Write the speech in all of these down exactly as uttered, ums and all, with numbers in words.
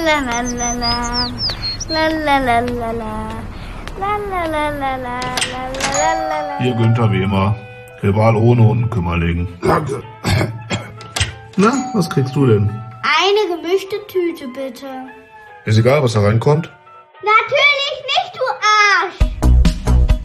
la la la la. La la la la la. La la la la la. La la la la. Hier Günther Wehmer, Rival ohne Unkümmerling. Danke. Na, was kriegst du denn? Eine gemischte Tüte, bitte. Ist egal, was da reinkommt. Natürlich nicht,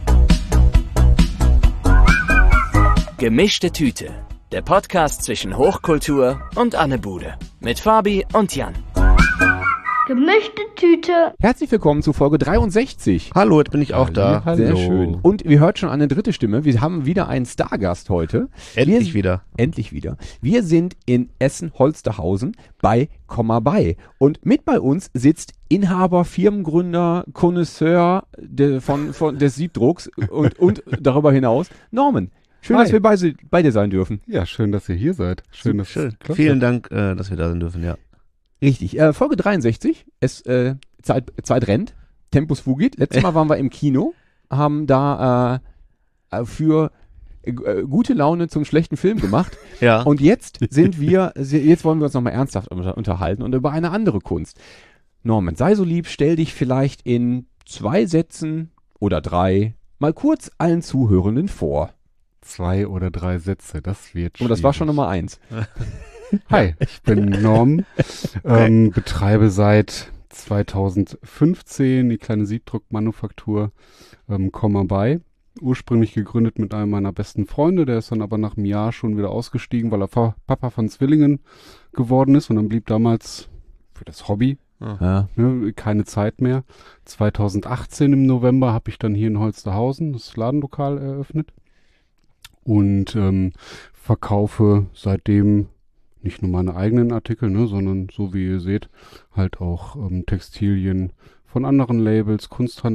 du Arsch! Gemischte Tüte. Der Podcast zwischen Hochkultur und Anne Bude. Mit Fabi und Jan. Gemischte Tüte. Herzlich willkommen zu Folge dreiundsechzig. Hallo, jetzt bin ich auch da. Hallo. Sehr schön. Und ihr hört schon eine dritte Stimme. Wir haben wieder einen Stargast heute. Endlich Wir, wieder. Endlich wieder. Wir sind in Essen-Holsterhausen bei Komma bei. Und mit bei uns sitzt Inhaber, Firmengründer, Connoisseur de, von, von, des Siebdrucks und, und darüber hinaus Norman. Schön, Hi. dass wir bei, bei dir sein dürfen. Ja, schön, dass ihr hier seid. Schön, dass Schön. es klappt. Vielen Dank, äh, dass wir da sein dürfen, ja. Richtig. Äh, Folge dreiundsechzig. Es, äh, Zeit, Zeit rennt. Tempus fugit. Letztes Mal waren wir im Kino, haben da äh, für äh, gute Laune zum schlechten Film gemacht. Ja. Und jetzt sind wir, jetzt wollen wir uns nochmal ernsthaft unter, unterhalten und über eine andere Kunst. Norman, sei so lieb, stell dich vielleicht in zwei Sätzen oder drei mal kurz allen Zuhörenden vor. Zwei oder drei Sätze, das wird Und das war schon schwierig. Nummer eins. Hi, ich bin Norm, ähm, betreibe seit zweitausendfünfzehn die kleine Siebdruckmanufaktur ähm, Komma bei. Ursprünglich gegründet mit einem meiner besten Freunde, der ist dann aber nach einem Jahr schon wieder ausgestiegen, weil er Fa- Papa von Zwillingen geworden ist und dann blieb damals für das Hobby Ja. ne, keine Zeit mehr. zweitausendachtzehn im November habe ich dann hier in Holsterhausen das Ladenlokal eröffnet und ähm, verkaufe seitdem nicht nur meine eigenen Artikel, ne, sondern so wie ihr seht, halt auch ähm, Textilien von anderen Labels,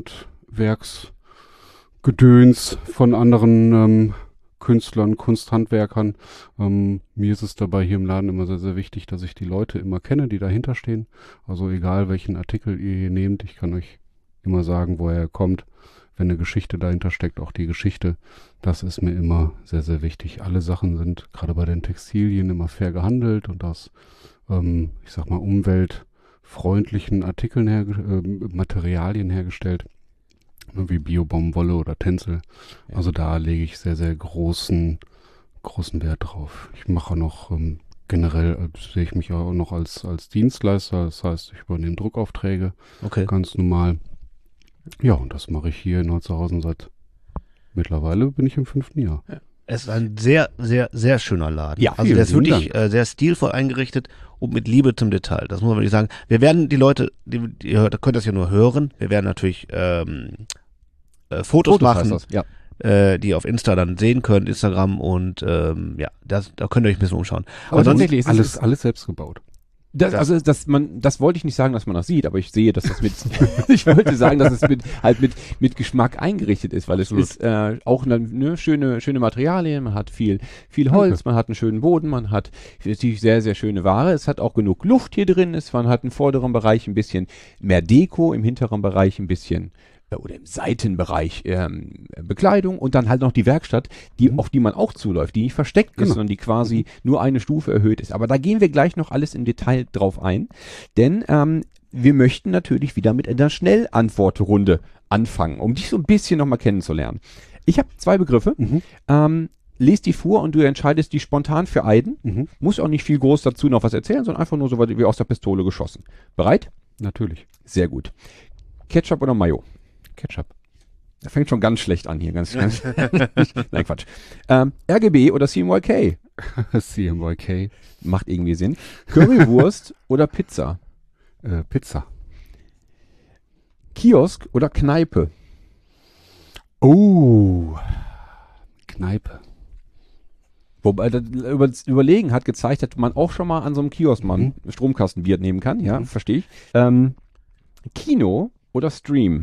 Kunsthandwerksgedöns von anderen ähm, Künstlern, Kunsthandwerkern. Ähm, mir ist es dabei hier im Laden immer sehr, sehr wichtig, dass ich die Leute immer kenne, die dahinter stehen. Also egal, welchen Artikel ihr hier nehmt, ich kann euch immer sagen, woher er kommt. Wenn eine Geschichte dahinter steckt, auch die Geschichte, das ist mir immer sehr, sehr wichtig. Alle Sachen sind gerade bei den Textilien immer fair gehandelt und aus, ähm, ich sag mal, umweltfreundlichen Artikeln, her, äh, Materialien hergestellt, wie Bio-Baumwolle oder Tencel. Ja. Also da lege ich sehr, sehr großen, großen Wert drauf. Ich mache noch ähm, generell, äh, sehe ich mich auch noch als, als Dienstleister, das heißt, ich übernehme Druckaufträge, Okay. ganz normal. Ja, und das mache ich hier in Holsterhausen seit, mittlerweile bin ich im fünften Jahr. Es ist ein sehr, sehr, sehr schöner Laden. Ja, also vielen der ist lieben wirklich äh, sehr stilvoll eingerichtet und mit Liebe zum Detail. Das muss man wirklich sagen. Wir werden die Leute, die, die ihr hört, könnt das ja nur hören. Wir werden natürlich ähm, äh, Fotos, Fotos heißt machen, das, ja. äh, die ihr auf Insta dann sehen könnt, Instagram und ähm, ja, das, da könnt ihr euch ein bisschen umschauen. Aber sonst- tatsächlich ist es- Alles, alles selbst gebaut. Das, also das, man, das wollte ich nicht sagen, dass man das sieht, aber ich sehe, dass das mit, ich wollte sagen, dass es mit, halt mit, mit Geschmack eingerichtet ist, weil es Absolut. ist äh, auch eine, ne, schöne, schöne Materialien, man hat viel, viel Holz, man hat einen schönen Boden, man hat natürlich sehr, sehr schöne Ware, es hat auch genug Luft hier drin, es, man hat im vorderen Bereich ein bisschen mehr Deko, im hinteren Bereich ein bisschen oder im Seitenbereich ähm, Bekleidung und dann halt noch die Werkstatt, die, auf die man auch zuläuft, die nicht versteckt ist, Genau. sondern die quasi nur eine Stufe erhöht ist. Aber da gehen wir gleich noch alles im Detail drauf ein, denn ähm, wir möchten natürlich wieder mit einer Schnellantwortrunde anfangen, um dich so ein bisschen nochmal kennenzulernen. Ich habe zwei Begriffe, Mhm. ähm, lest die vor und du entscheidest die spontan für Aiden. Mhm. Muss auch nicht viel groß dazu noch was erzählen, sondern einfach nur so weit wie aus der Pistole geschossen. Bereit? Natürlich. Sehr gut. Ketchup oder Mayo? Ketchup. Das fängt schon ganz schlecht an hier. Ganz, ganz Nein, Quatsch. Ähm, R G B oder C M Y K? C M Y K. Macht irgendwie Sinn. Currywurst oder Pizza? Äh, Pizza. Kiosk oder Kneipe? Oh. Kneipe. Wobei das über, Überlegen hat gezeigt, dass man auch schon mal an so einem Kiosk mal einen Stromkastenbier nehmen kann. Ja, verstehe ich. Ähm, Kino oder Stream?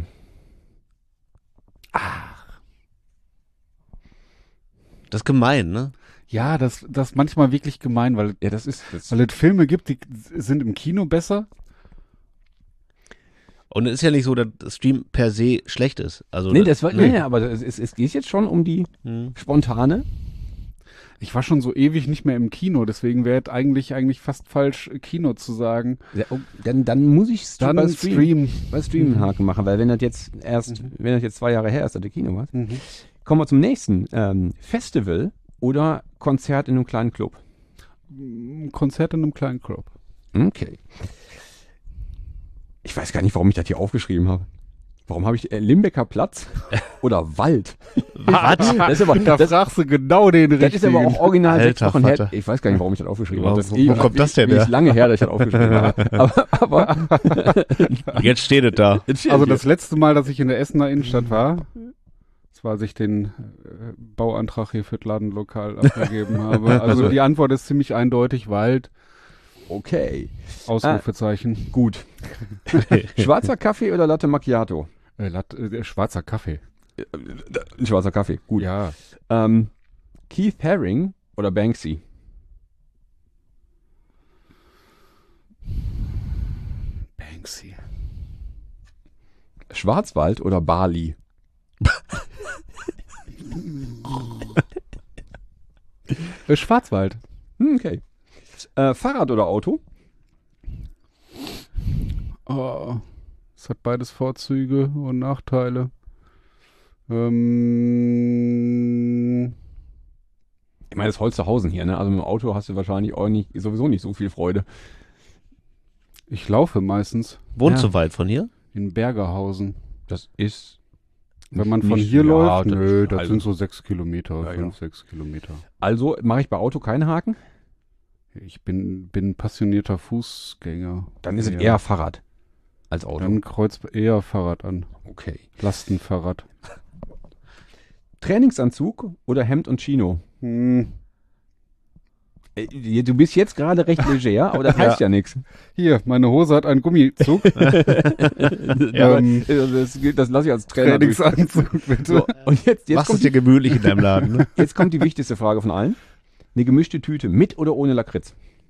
Das ist gemein, ne? Ja, das, das ist manchmal wirklich gemein, weil, Ja, das ist... Das weil es Filme gibt, die sind im Kino besser. Und es ist ja nicht so, dass das Stream per se schlecht ist. Also nee, das war, nee, nee. nee, aber es, es, es geht jetzt schon um die Hm. spontane. Ich war schon so ewig nicht mehr im Kino, deswegen wäre eigentlich eigentlich fast falsch, Kino zu sagen. Ja, oh, dann, dann muss ich st- Dann bei Stream, Stream. bei Stream einen Mhm. Haken machen, weil wenn das jetzt erst, Mhm. wenn das jetzt zwei Jahre her ist, dass du Kino warst. Mhm. Kommen wir zum nächsten. Ähm, Festival oder Konzert in einem kleinen Club? Ein Konzert in einem kleinen Club. Okay. Ich weiß gar nicht, warum ich das hier aufgeschrieben habe. Warum habe ich äh, Limbecker Platz oder Wald? Was? Das ist aber, Da das, fragst du genau den das ist richtigen. aber auch original sechs Alter Wochen her. Vater. Ich weiß gar nicht, warum ich das aufgeschrieben Wo- habe. Das wo- ist wo kommt das denn Mir her? ist lange her, dass ich das aufgeschrieben habe. Aber, aber Jetzt steht es da. jetzt steht Also hier. das letzte Mal, dass ich in der Essener Innenstadt war, das war, als ich den äh, Bauantrag hier für das Ladenlokal abgegeben habe. Also die Antwort ist ziemlich eindeutig, Wald, Okay, Ausrufezeichen. gut. Schwarzer Kaffee oder Latte Macchiato? Äh, Lat äh, schwarzer Kaffee. Ein schwarzer Kaffee, gut. Ja. Ähm, Keith Haring oder Banksy? Banksy. Schwarzwald oder Bali? Äh, Schwarzwald. Hm, okay. Äh, Fahrrad oder Auto? Oh, es hat beides Vorzüge und Nachteile. Ähm, Ich meine, das ist Holsterhausen hier, ne? Also mit dem Auto hast du wahrscheinlich auch nicht, sowieso nicht so viel Freude. ich laufe meistens Wohnst Ja. du weit von hier? in Bergerhausen. Das ist. Wenn man von nicht- hier ja, läuft, das- nö, das also- sind so sechs Kilometer, Ja, ja. fünf, sechs Kilometer. Also mache ich bei Auto keinen Haken? Ich bin, bin passionierter Fußgänger. Dann ist es Ja. eher Fahrrad als Auto. Dann kreuzt eher Fahrrad an. Okay. Lastenfahrrad. Trainingsanzug oder Hemd und Chino? Hm. Äh, Du bist jetzt gerade recht leger, aber das heißt ja, nichts. Hier, meine Hose hat einen Gummizug. Ja, Ähm, das, das lasse ich als Trainer durch. Trainingsanzug, bitte. So, und jetzt, jetzt, Machst es kommt dir die, gemütlich in deinem Laden, ne? jetzt kommt die wichtigste Frage von allen. Eine gemischte Tüte mit oder ohne Lakritz?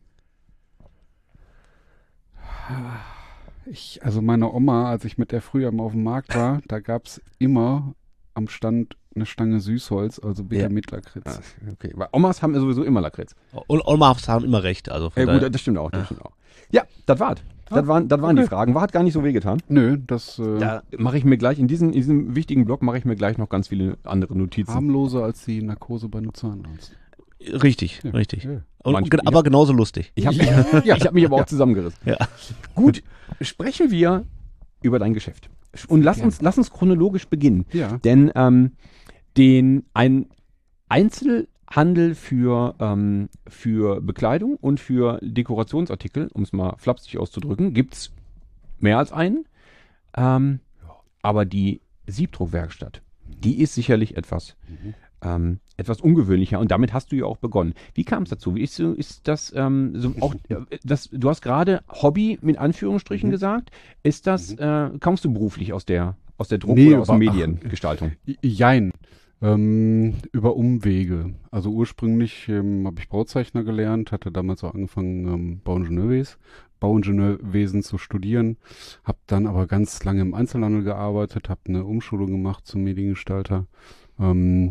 Ich, also meine Oma, als ich mit der früher mal auf dem Markt war, da gab's immer am Stand eine Stange Süßholz, also bitte Ja. mit Lakritz. Ah, okay, weil Omas haben ja sowieso immer Lakritz. Und Omas haben immer recht. Also von Ja, daher- gut, das stimmt auch, das stimmt auch. Ja, das war's. Das waren, das waren die Fragen. War, hat gar nicht so wehgetan. Nö, das äh, Da mache ich mir gleich, in diesem, in diesem wichtigen Block mache ich mir gleich noch ganz viele andere Notizen. harmloser als die Narkose bei einem Zahnarzt. Richtig, Ja. richtig. Ja. Und, Manchmal, ge- aber genauso lustig. Ich habe mich, ich hab mich aber auch zusammengerissen. Ja. Gut, sprechen wir über dein Geschäft. Und lass uns, lass uns chronologisch beginnen. Ja. Denn ähm, den, ein Einzelhandel für, ähm, für Bekleidung und für Dekorationsartikel, um es mal flapsig auszudrücken, gibt es mehr als einen. Ähm, aber die Siebdruckwerkstatt, die ist sicherlich etwas, ähm, etwas ungewöhnlicher und damit hast du ja auch begonnen. Wie kam es dazu? Wie ist, so- ist das ähm, so auch, äh, das, du hast gerade Hobby mit Anführungsstrichen gesagt. Ist das, äh, kommst du beruflich aus der, aus der Druck- Nee, oder aus der aber- Mediengestaltung? I- Jein. Ähm, über Umwege. Also ursprünglich ähm, habe ich Bauzeichner gelernt, hatte damals auch angefangen, ähm, Bauingenieurwesen, Bauingenieurwesen zu studieren, habe dann aber ganz lange im Einzelhandel gearbeitet, habe eine Umschulung gemacht zum Mediengestalter ähm,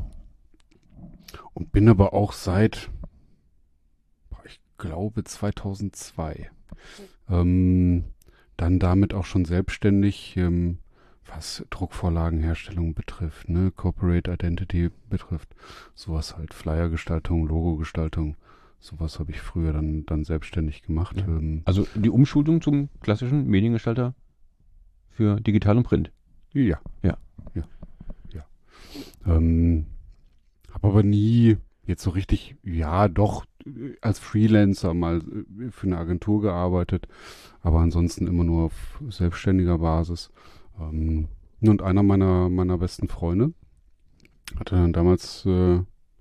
und bin aber auch seit, boah, ich glaube, zweitausendzwei ähm, dann damit auch schon selbstständig, ähm, was Druckvorlagenherstellung betrifft, ne, Corporate Identity betrifft, sowas halt, Flyergestaltung, Logogestaltung, sowas habe ich früher dann, dann selbstständig gemacht. Ja. Ähm, Also die Umschulung zum klassischen Mediengestalter für Digital und Print. ja. Ja. Ja. ja. Ähm, habe aber nie jetzt so richtig, ja doch, äh, als Freelancer mal äh, für eine Agentur gearbeitet, aber ansonsten immer nur auf selbstständiger Basis. Ähm, und einer meiner, meiner besten Freunde hatte dann damals äh,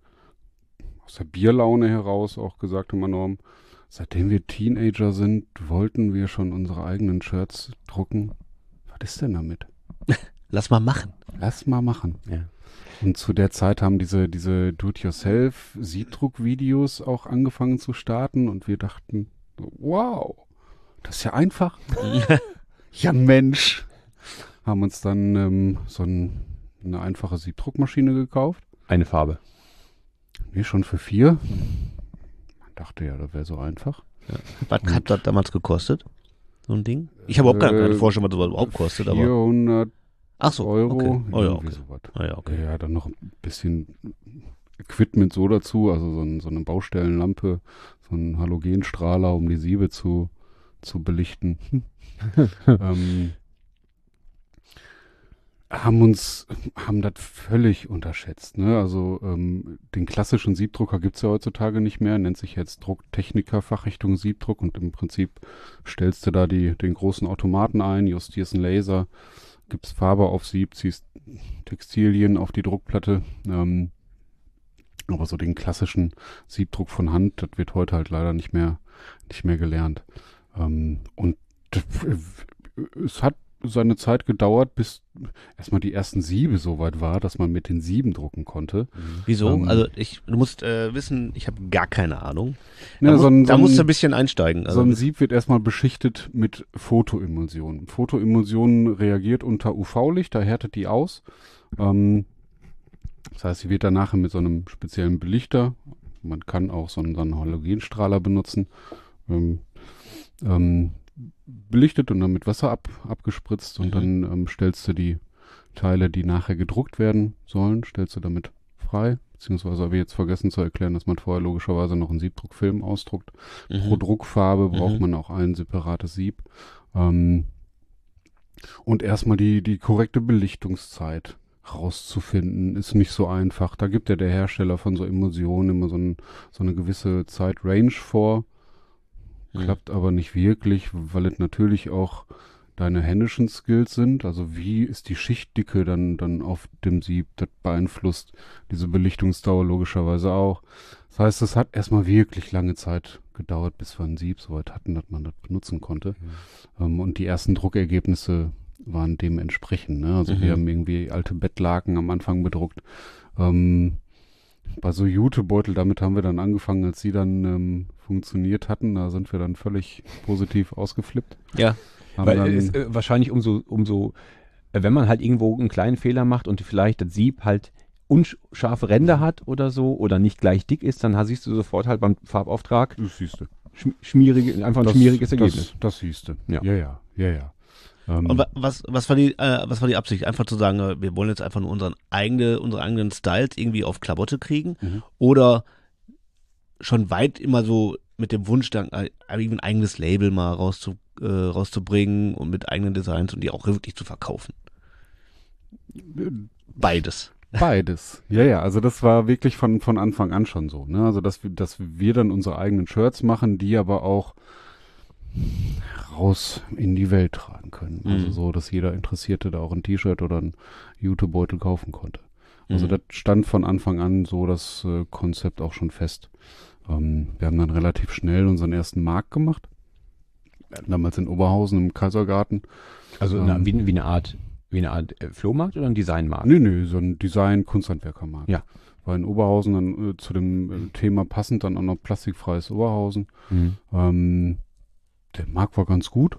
aus der Bierlaune heraus auch gesagt, immer Norm, seitdem wir Teenager sind, wollten wir schon unsere eigenen Shirts drucken. Was ist denn damit? Lass mal machen. Lass mal machen. Ja. Und zu der Zeit haben diese, diese Do-it-yourself-Siebdruck-Videos auch angefangen zu starten und wir dachten, wow, das ist ja einfach. Ja, Mensch. Haben uns dann ähm, so ein, eine einfache Siebdruckmaschine gekauft. Eine Farbe. Nee, schon für vier. Man dachte ja, das wäre so einfach. Ja. Was hat das damals gekostet? So ein Ding? Ich habe überhaupt keine Äh, Vorstellung, was sowas überhaupt kostet, aber. vierhundert Ach so, Euro. okay. Oh ja, irgendwie okay. sowas. Ah ja, okay. Ja, dann noch ein bisschen Equipment so dazu, also so, ein, so eine Baustellenlampe, so ein Halogenstrahler, um die Siebe zu, zu belichten. ähm, haben uns, haben das völlig unterschätzt. Ne? Also ähm, den klassischen Siebdrucker gibt's ja heutzutage nicht mehr, nennt sich jetzt Drucktechniker, Fachrichtung Siebdruck, und im Prinzip stellst du da die, den großen Automaten ein, justierst einen Laser, gibst Farbe auf Sieb, ziehst Textilien auf die Druckplatte. Ähm, aber so den klassischen Siebdruck von Hand, das wird heute halt leider nicht mehr, nicht mehr gelernt. Ähm, und es hat seine Zeit gedauert, bis erstmal die ersten Siebe so weit war, dass man mit den Sieben drucken konnte. Wieso? Ähm, also ich, du musst äh, wissen, ich habe gar keine Ahnung. Ja, Da, so muss, ein- da so musst du ein- ein bisschen einsteigen. Also So ein Sieb wird erstmal beschichtet mit Photoemulsion. Photoemulsion reagiert unter U V-Licht, da härtet die aus. Ähm, das heißt, sie wird dann nachher mit so einem speziellen Belichter, man kann auch so einen, so einen Halogenstrahler benutzen, ähm, ähm, belichtet und dann mit Wasser ab, abgespritzt, und Mhm. dann ähm, stellst du die Teile, die nachher gedruckt werden sollen, stellst du damit frei. Beziehungsweise habe ich jetzt vergessen zu erklären, dass man vorher logischerweise noch einen Siebdruckfilm ausdruckt. Pro mhm. Druckfarbe braucht Mhm. man auch ein separates Sieb. Ähm, und erstmal die, die korrekte Belichtungszeit rauszufinden, ist nicht so einfach. Da gibt ja der Hersteller von so Emulsionen immer so, ein, so eine gewisse Zeit-Range vor. Mhm. Klappt aber nicht wirklich, weil es natürlich auch deine händischen Skills sind. Also wie ist die Schichtdicke dann, dann auf dem Sieb? Das beeinflusst diese Belichtungsdauer logischerweise auch. Das heißt, es hat erstmal wirklich lange Zeit gedauert, bis wir ein Sieb so weit hatten, dass man das benutzen konnte. Ähm, und die ersten Druckergebnisse waren dementsprechend. Ne? Also Mhm. wir haben irgendwie alte Bettlaken am Anfang bedruckt. Ähm, bei so Jutebeutel, damit haben wir dann angefangen, als sie dann ähm, funktioniert hatten. Da sind wir dann völlig positiv ausgeflippt. Ja. Haben Weil dann, es ist äh, wahrscheinlich umso, umso, äh, wenn man halt irgendwo einen kleinen Fehler macht und vielleicht das Sieb halt unscharfe Ränder hat oder so oder nicht gleich dick ist, dann siehst du sofort halt beim Farbauftrag das siehst du. schm- schmierige, einfach ein Das, schmieriges das, Ergebnis. das siehst du. Ja. ja, ja, ja. ja. Ähm, Und wa- was, was war die, äh, was war die Absicht? Einfach zu sagen, äh, wir wollen jetzt einfach nur unseren eigene, unsere eigenen Styles irgendwie auf Klamotte kriegen? Mhm. Oder schon weit immer so mit dem Wunsch, dann äh, irgendwie ein eigenes Label mal rauszu, äh, rauszubringen und mit eigenen Designs und die auch wirklich zu verkaufen? Beides. Beides. Ja, ja, also das war wirklich von, von Anfang an schon so, ne? Also dass wir, dass wir dann unsere eigenen Shirts machen, die aber auch raus in die Welt tragen können. Also Mhm. so, dass jeder Interessierte da auch ein T-Shirt oder ein Jutebeutel kaufen konnte. Also Mhm. das stand von Anfang an so das äh, Konzept auch schon fest. Ähm, wir haben dann relativ schnell unseren ersten Markt gemacht. Damals in Oberhausen im Kaisergarten. Also Ähm, na, wie, wie eine Art, wie eine Art äh, Flohmarkt oder ein Designmarkt? Nee, nee, so ein Design-Kunsthandwerkermarkt. Ja. War in Oberhausen dann äh, zu dem äh, Thema passend dann auch noch plastikfreies Oberhausen. Mhm. Ähm, der Markt war ganz gut.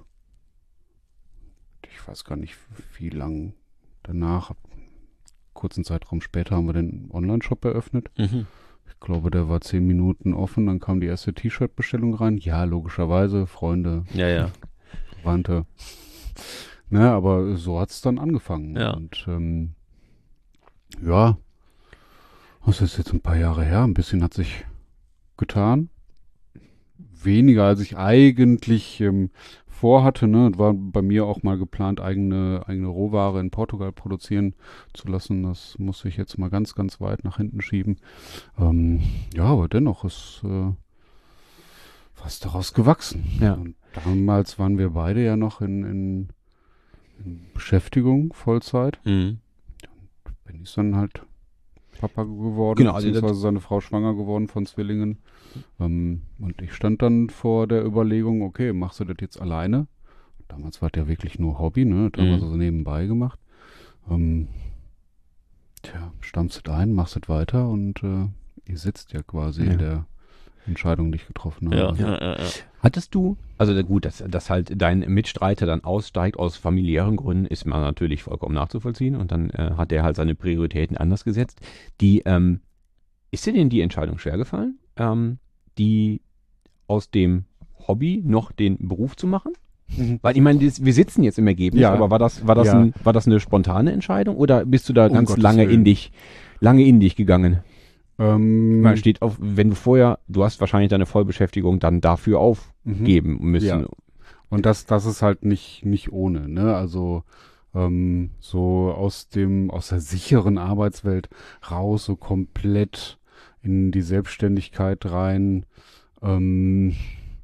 Ich weiß gar nicht, wie lang danach, kurzen Zeitraum später haben wir den Online-Shop eröffnet. Mhm. Ich glaube, der war zehn Minuten offen, dann kam die erste T-Shirt-Bestellung rein. Ja, logischerweise, Freunde, Ja, ja. Verwandte. Ne, aber so hat's dann angefangen. Ja. Und ähm, ja, das ist jetzt ein paar Jahre her. Ein bisschen hat sich getan. Weniger, als ich eigentlich ähm, vorhatte. Ne? Es war bei mir auch mal geplant, eigene, eigene Rohware in Portugal produzieren zu lassen. Das muss ich jetzt mal ganz, ganz weit nach hinten schieben. Ähm, ja, aber dennoch ist äh, was daraus gewachsen. Ja. Und damals waren wir beide ja noch in, in, in Beschäftigung, Vollzeit. Mhm. Bin ich dann halt Papa geworden, Genau, also beziehungsweise seine Frau schwanger geworden von Zwillingen. Ähm, und ich stand dann vor der Überlegung, okay, machst du das jetzt alleine? Damals war das ja wirklich nur Hobby, ne? Das haben wir Mhm. so nebenbei gemacht. Ähm, tja, stammst du ein, machst es weiter und äh, ihr sitzt ja quasi Ja. in der Entscheidung, die ich getroffen habe. Ja, ja, ja, ja. Hattest du, also gut, dass, dass halt dein Mitstreiter dann aussteigt aus familiären Gründen, ist mir natürlich vollkommen nachzuvollziehen und dann äh, hat er halt seine Prioritäten anders gesetzt. Die, ähm, ist dir denn die Entscheidung schwer gefallen, ähm, die aus dem Hobby noch den Beruf zu machen? Mhm. Weil ich meine, das- wir sitzen jetzt im Ergebnis, Ja. aber war das, war das, Ja. ein, war das eine spontane Entscheidung oder bist du da Um ganz Gottes lange in Willen. dich, lange in dich gegangen? Ähm, Man steht auf, wenn du vorher, du hast wahrscheinlich deine Vollbeschäftigung dann dafür mhm. aufgeben müssen. Ja. Und das, das ist halt nicht, nicht ohne, ne? Also ähm, so aus dem, aus der sicheren Arbeitswelt raus, so komplett in die Selbstständigkeit rein. Ähm,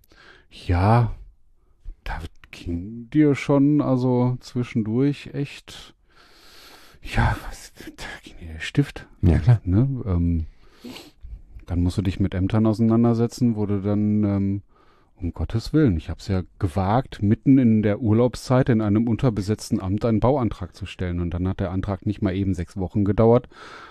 ja, da ging dir schon, also zwischendurch echt, ja, was, da ging dir der Stift. Ja, klar. Ne? Ähm, dann musst du dich mit Ämtern auseinandersetzen, wo du dann, ähm, um Gottes Willen, ich habe es ja gewagt, mitten in der Urlaubszeit in einem unterbesetzten Amt einen Bauantrag zu stellen. Und dann hat der Antrag nicht mal eben sechs Wochen gedauert,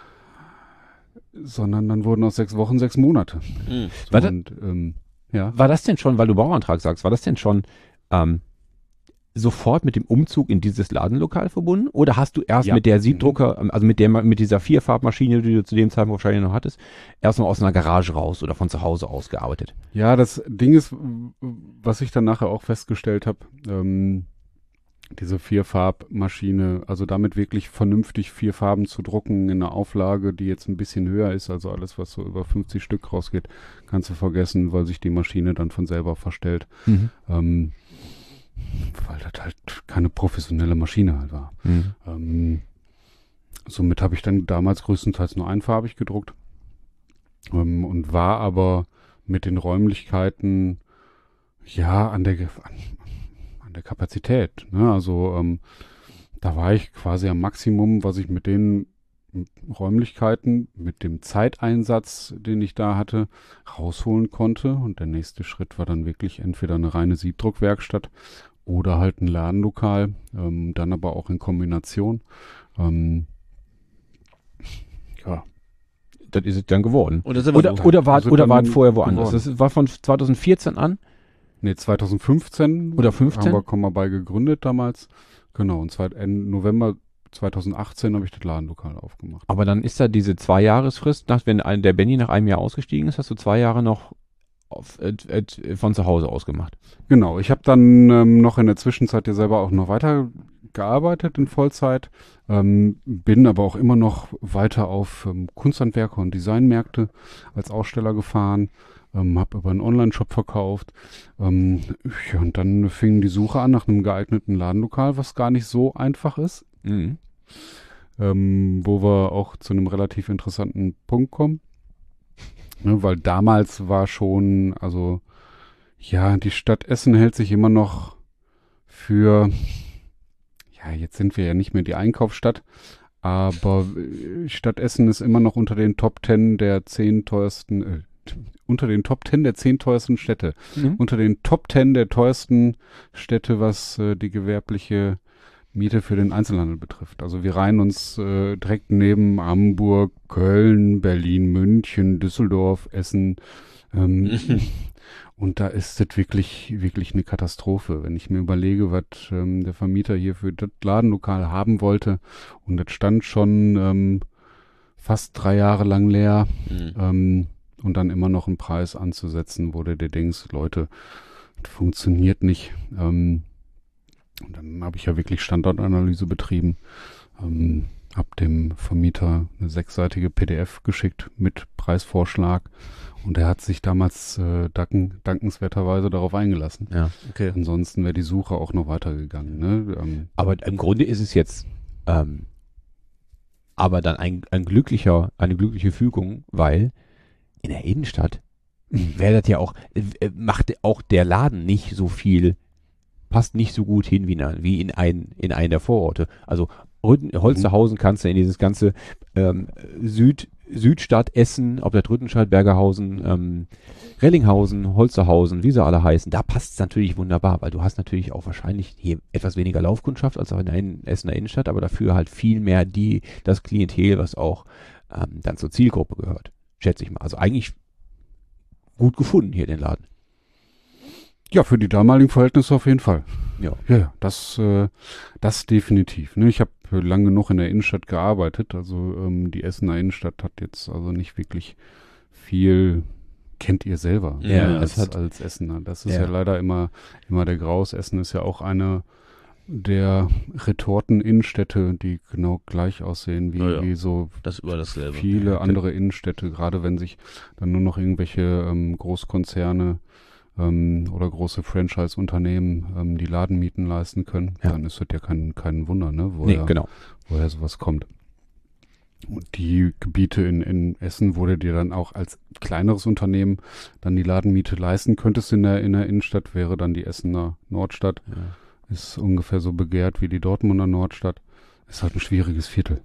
sondern dann wurden aus sechs Wochen sechs Monate. Mhm. So, Warte. und, ähm, ja. War das denn schon, weil du Bauantrag sagst, war das denn schon ähm, sofort mit dem Umzug in dieses Ladenlokal verbunden? Oder hast du erst Ja. mit der Siebdrucker, ähm, also mit der mit dieser Vierfarbmaschine, die du zu dem Zeitpunkt wahrscheinlich noch hattest, erst mal aus einer Garage raus oder von zu Hause aus gearbeitet? Ja, das Ding ist, was ich dann nachher auch festgestellt habe, ähm, diese Vierfarbmaschine, also damit wirklich vernünftig vier Farben zu drucken in einer Auflage, die jetzt ein bisschen höher ist, also alles, was so über fünfzig Stück rausgeht, kannst du vergessen, weil sich die Maschine dann von selber verstellt. Mhm. Ähm, weil das halt keine professionelle Maschine halt war. Mhm. Ähm, somit habe ich dann damals größtenteils nur einfarbig gedruckt ähm, und war aber mit den Räumlichkeiten ja an der Ge- an, an der Kapazität. Ne? Also ähm, da war ich quasi am Maximum, was ich mit den Räumlichkeiten, mit dem Zeiteinsatz, den ich da hatte, rausholen konnte. Und der nächste Schritt war dann wirklich entweder eine reine Siebdruckwerkstatt oder halt ein Ladenlokal, ähm, dann aber auch in Kombination. Ähm, ja, Das ist es dann geworden. Und das ist aber Oder, so. oder war, Also oder dann war es vorher woanders? geworden. Das war von zwanzig vierzehn an? nee, zwanzig fünfzehn Oder fünfzehn? haben wir Kommabei gegründet damals. Genau, und zweit, Ende November zwanzig achtzehn habe ich das Ladenlokal aufgemacht. Aber dann ist da diese Zwei-Jahresfrist, nach, wenn ein, der Benny nach einem Jahr ausgestiegen ist, hast du zwei Jahre noch auf, äh, äh, von zu Hause aus gemacht. Genau, ich habe dann ähm, noch in der Zwischenzeit ja selber auch noch weiter gearbeitet in Vollzeit, ähm, bin aber auch immer noch weiter auf ähm, Kunsthandwerker und Designmärkte als Aussteller gefahren, ähm, habe über einen Online-Shop verkauft. Ähm, ja, und dann fing die Suche an nach einem geeigneten Ladenlokal, was gar nicht so einfach ist, Mhm. ähm, wo wir auch zu einem relativ interessanten Punkt kommen. Ne, weil damals war schon, also ja, die Stadt Essen hält sich immer noch für, ja, jetzt sind wir ja nicht mehr die Einkaufsstadt, aber äh, Stadt Essen ist immer noch unter den Top Ten der zehn teuersten, äh, unter den Top Ten der zehn teuersten Städte. Mhm. Unter den Top Ten der teuersten Städte, was äh, die gewerbliche Miete für den Einzelhandel betrifft. Also wir reihen uns äh, direkt neben Hamburg, Köln, Berlin, München, Düsseldorf, Essen. Ähm, und da ist das wirklich, wirklich eine Katastrophe. Wenn ich mir überlege, was ähm, der Vermieter hier für das Ladenlokal haben wollte, und das stand schon ähm, fast drei Jahre lang leer, Mhm. ähm, und dann immer noch einen Preis anzusetzen, wo du dir denkst, Leute, das funktioniert nicht. Ähm, und dann habe ich ja wirklich Standortanalyse betrieben, ähm, habe dem Vermieter eine sechsseitige P D F geschickt mit Preisvorschlag, und er hat sich damals äh, danken, dankenswerterweise darauf eingelassen. Ja. Okay. Ansonsten wäre die Suche auch noch weitergegangen. Ne? Ähm, Aber im Grunde ist es jetzt ähm, aber dann ein, ein glücklicher, eine glückliche Fügung, weil in der Innenstadt wäre das ja auch, äh, macht auch der Laden nicht so viel, passt nicht so gut hin wie in, wie in, ein, in einen der Vororte. Also Rütten, Holsterhausen kannst du in dieses ganze ähm, Süd, Südstadt Essen, ob das Rüttenscheid, Bergerhausen, ähm, Rellinghausen, Holsterhausen, wie sie alle heißen, da passt es natürlich wunderbar, weil du hast natürlich auch wahrscheinlich hier etwas weniger Laufkundschaft als auch in der In- Essener Innenstadt, aber dafür halt viel mehr die, das Klientel, was auch ähm, dann zur Zielgruppe gehört, schätze ich mal. Also eigentlich gut gefunden hier den Laden. ja, für die damaligen Verhältnisse auf jeden Fall. Ja. Ja, ja, das, äh, das definitiv. Ne? Ich habe habe lang genug in der Innenstadt gearbeitet. Also ähm, die Essener Innenstadt hat jetzt also nicht wirklich viel, kennt ihr selber, Ja, ne, es als, hat- als Essener. Das ist Ja. ja, leider immer, immer der Graus. Essen ist ja auch eine der Retorten-Innenstädte, die genau gleich aussehen wie, Ja, ja. wie so Das ist überall dasselbe. viele andere Innenstädte, gerade wenn sich dann nur noch irgendwelche ähm, Großkonzerne ähm, oder große Franchise-Unternehmen ähm, die Ladenmieten leisten können, Ja. dann ist das ja kein, kein Wunder, ne, Nee, woher, genau. woher sowas kommt. Und die Gebiete in, in Essen, wo du dir dann auch als kleineres Unternehmen dann die Ladenmiete leisten könntest in der, in der Innenstadt, wäre dann die Essener Nordstadt. Ja. Ist ungefähr so begehrt wie die Dortmunder Nordstadt. Ist halt ein schwieriges Viertel.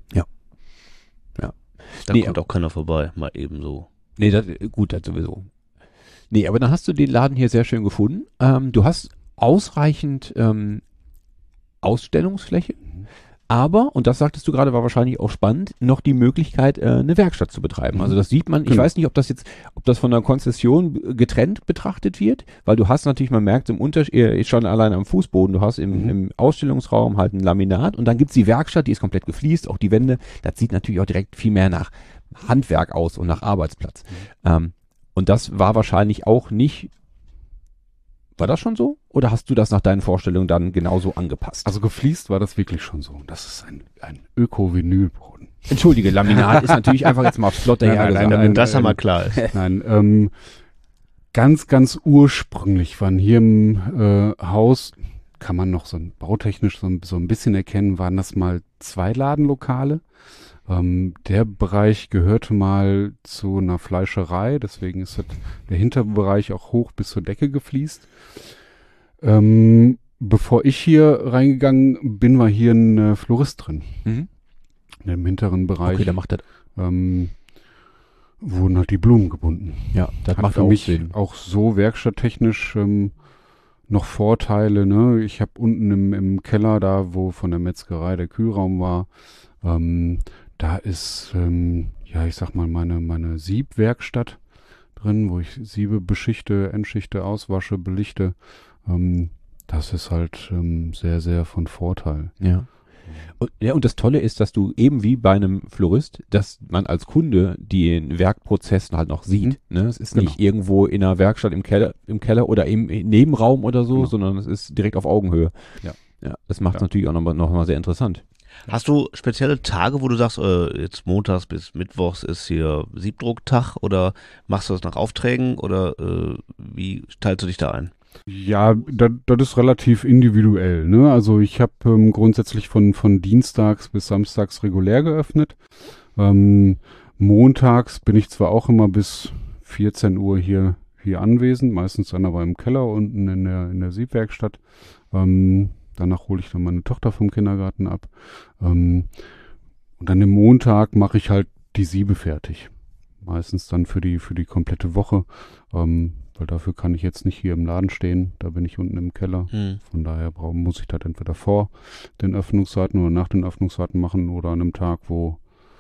Da Nee, kommt auch keiner vorbei, mal eben so. Nee, das, gut, das sowieso. Nee, aber dann hast du den Laden hier sehr schön gefunden. Ähm, du hast ausreichend ähm, Ausstellungsfläche, aber, und das sagtest du gerade, war wahrscheinlich auch spannend, noch die Möglichkeit, äh, eine Werkstatt zu betreiben. Also das sieht man, ich Genau. weiß nicht, ob das jetzt, ob das von der Konzession b- getrennt betrachtet wird, weil du hast natürlich, man merkt im Unterschied, äh, schon allein am Fußboden, du hast im, Mhm. im Ausstellungsraum halt ein Laminat und dann gibt's die Werkstatt, die ist komplett gefliest, auch die Wände, das sieht natürlich auch direkt viel mehr nach Handwerk aus und nach Arbeitsplatz. Ähm, und das war wahrscheinlich auch nicht, war das schon so? Oder hast du das nach deinen Vorstellungen dann genauso angepasst? Also gefliest war das wirklich schon so. Das ist ein, ein Öko-Vinylboden. Entschuldige, Laminat ist natürlich einfach jetzt mal flotter Nein, nein, hergesagt. nein, Wenn das ähm, einmal klar ist. Nein, ähm, ganz, ganz ursprünglich waren hier im äh, Haus, kann man noch so ein, bautechnisch so, ein- so ein bisschen erkennen, waren das mal zwei Ladenlokale. Ähm, der Bereich gehörte mal zu einer Fleischerei, deswegen ist das, der Hinterbereich auch hoch bis zur Decke gefliest. Ähm, bevor ich hier reingegangen bin, war hier ein äh, Florist drin. Mhm. Im hinteren Bereich Okay, der macht das. ähm, wurden halt die Blumen gebunden. Ja, das Hat macht für auch mich Sinn. auch so werkstatttechnisch ähm, noch Vorteile. Ne? Ich habe unten im, im Keller, da wo von der Metzgerei der Kühlraum war, ähm, da ist, ähm, ja, ich sag mal, meine, meine Siebwerkstatt drin, wo ich Siebe beschichte, entschichte, auswasche, belichte. Ähm, das ist halt ähm, sehr, sehr von Vorteil. Ja. Und, ja, und das Tolle ist, dass du eben wie bei einem Florist, dass man als Kunde den Werkprozess halt noch sieht. Ne? Es ist nicht Genau. irgendwo in einer Werkstatt im Keller, im Keller oder im Nebenraum oder so, Genau. sondern es ist direkt auf Augenhöhe. Ja. Ja, das macht es Ja. natürlich auch noch, noch mal sehr interessant. Hast du spezielle Tage, wo du sagst, äh, jetzt montags bis mittwochs ist hier Siebdrucktag oder machst du das nach Aufträgen oder äh, wie teilst du dich da ein? Ja, das ist relativ individuell. Ne? Also ich habe ähm, grundsätzlich von, von Dienstags bis Samstags regulär geöffnet. Ähm, montags bin ich zwar auch immer bis vierzehn Uhr hier, hier anwesend, meistens dann aber im Keller unten in der, in der Siebwerkstatt. Ähm, danach hole ich dann meine Tochter vom Kindergarten ab. Ähm, und dann am Montag mache ich halt die Siebe fertig. Meistens dann für die, für die komplette Woche. Ähm, weil dafür kann ich jetzt nicht hier im Laden stehen. Da bin ich unten im Keller. Hm. Von daher brauch, muss ich das entweder vor den Öffnungszeiten oder nach den Öffnungszeiten machen oder an einem Tag, wo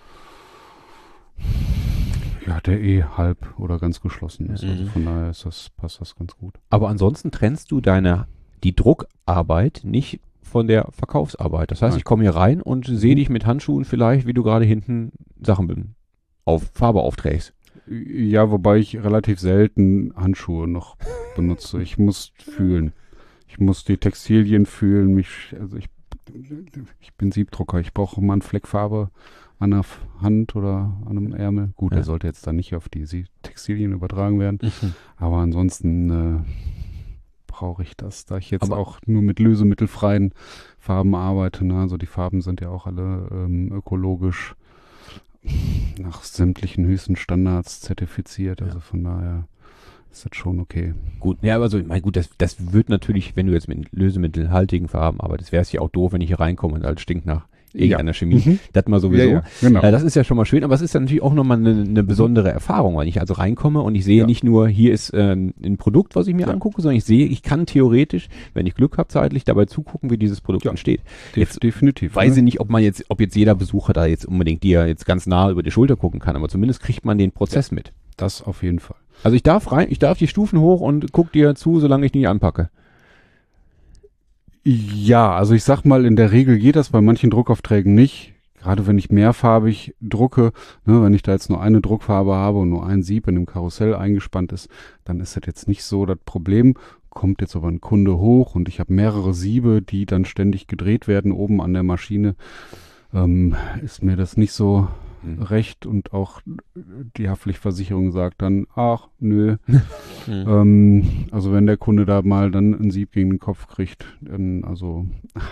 ja, der eh halb oder ganz geschlossen ist. Also Mhm. von daher ist das, passt das ganz gut. Aber ansonsten trennst du deine, die Druckarbeit nicht von der Verkaufsarbeit. Das heißt, Nein. ich komme hier rein und sehe Mhm. dich mit Handschuhen vielleicht, wie du gerade hinten Sachen auf Farbe aufträgst. Ja, wobei ich relativ selten Handschuhe noch benutze. Ich muss fühlen. Ich muss die Textilien fühlen. Mich, also ich, ich bin Siebdrucker. Ich brauche mal einen Fleck Farbe an der F- Hand oder an einem Ärmel. Gut, Ja. der sollte jetzt dann nicht auf die Sie- Textilien übertragen werden. Aber ansonsten äh, brauche ich das, da ich jetzt Aber- auch nur mit lösemittelfreien Farben arbeite. Ne? Also die Farben sind ja auch alle ähm, ökologisch nach sämtlichen höchsten Standards zertifiziert. Also von daher ist das schon okay. Gut, ja, aber so, ich meine, gut, das, das wird natürlich, wenn du jetzt mit lösemittelhaltigen Farben arbeitest, wäre es ja auch doof, wenn ich hier reinkomme und alles stinkt nach irgendeiner Chemie. Mhm. Das mal sowieso. Ja, ja, genau. Äh, das ist ja schon mal schön, aber es ist ja natürlich auch nochmal eine, eine besondere Erfahrung, wenn ich also reinkomme und ich sehe Ja. nicht nur, hier ist äh, ein Produkt, was ich mir Ja. angucke, sondern ich sehe, ich kann theoretisch, wenn ich Glück habe zeitlich, dabei zugucken, wie dieses Produkt Ja. entsteht. Def- Jetzt definitiv. weiß ne? ich nicht, ob man jetzt, ob jetzt jeder Besucher da jetzt unbedingt dir jetzt ganz nah über die Schulter gucken kann, aber zumindest kriegt man den Prozess mit. Das auf jeden Fall. Also ich darf rein, ich darf die Stufen hoch und guck dir zu, solange ich nicht anpacke. Ja, also ich sag mal, in der Regel geht das, bei manchen Druckaufträgen nicht. Gerade wenn ich mehrfarbig drucke, ne, wenn ich da jetzt nur eine Druckfarbe habe und nur ein Sieb in dem Karussell eingespannt ist, dann ist das jetzt nicht so das Problem. Kommt jetzt aber ein Kunde hoch und ich habe mehrere Siebe, die dann ständig gedreht werden oben an der Maschine, ähm, ist mir das nicht so hm. recht. Und auch die Haftpflichtversicherung sagt dann, ach, nö. hm. ähm, also wenn der Kunde da mal dann ein Sieb gegen den Kopf kriegt, dann also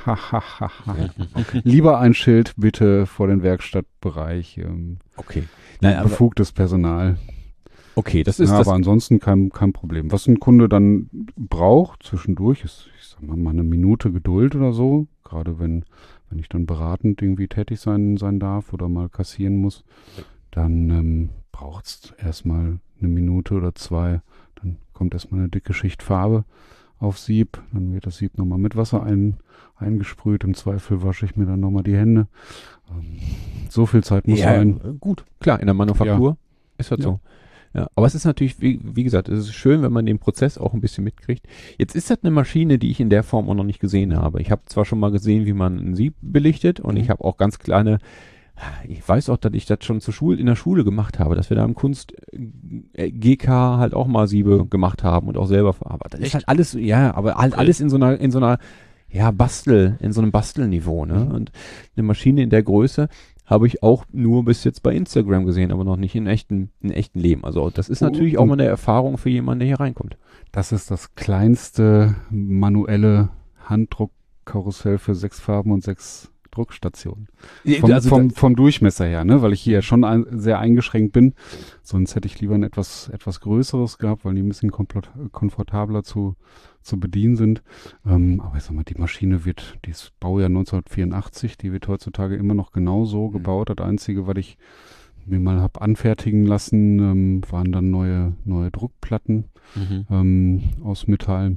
lieber ein Schild bitte vor den Werkstattbereich. Ähm, okay. Nein, aber befugtes Personal. Okay, das ist ja, das. Aber ansonsten kein, kein Problem. Was ein Kunde dann braucht zwischendurch, ist, ich sag mal, mal eine Minute Geduld oder so. Gerade wenn, wenn ich dann beratend irgendwie tätig sein, sein darf oder mal kassieren muss, dann ähm, braucht es erstmal eine Minute oder zwei. Dann kommt erstmal eine dicke Schicht Farbe auf Sieb. Dann wird das Sieb nochmal mit Wasser ein, eingesprüht. Im Zweifel wasche ich mir dann nochmal die Hände. Ähm, so viel Zeit muss ja, sein. Gut, klar, in der Manufaktur ja. ist das ja. so. Ja, aber es ist natürlich, wie, wie gesagt, es ist schön, wenn man den Prozess auch ein bisschen mitkriegt. Jetzt ist das eine Maschine, die ich in der Form auch noch nicht gesehen habe. Ich habe zwar schon mal gesehen, wie man ein Sieb belichtet und mhm. ich habe auch ganz kleine, ich weiß auch, dass ich das schon zur Schule, in der Schule gemacht habe, dass wir da im Kunst äh, G K halt auch mal Siebe gemacht haben und auch selber verarbeitet. Das ist halt alles, ja, aber halt alles in so einer, in so einer, ja, Bastel, in so einem Bastelniveau, ne? Mhm. Und eine Maschine in der Größe habe ich auch nur bis jetzt bei Instagram gesehen, aber noch nicht in echten, in echten Leben. Also das ist natürlich auch mal eine Erfahrung für jemanden, der hier reinkommt. Das ist das kleinste manuelle Handdruckkarussell für sechs Farben und sechs Druckstationen. Vom, also vom, vom Durchmesser her, ne? Weil ich hier ja schon ein, sehr eingeschränkt bin. Sonst hätte ich lieber ein etwas, etwas größeres gehabt, weil die ein bisschen komplott, komfortabler zu, zu bedienen sind. Ähm, aber ich sag mal, die Maschine wird, die ist Baujahr neunzehnhundertvierundachtzig, die wird heutzutage immer noch genau so mhm. gebaut. Das Einzige, was ich mir mal hab anfertigen lassen, ähm, waren dann neue, neue Druckplatten mhm. ähm, aus Metall.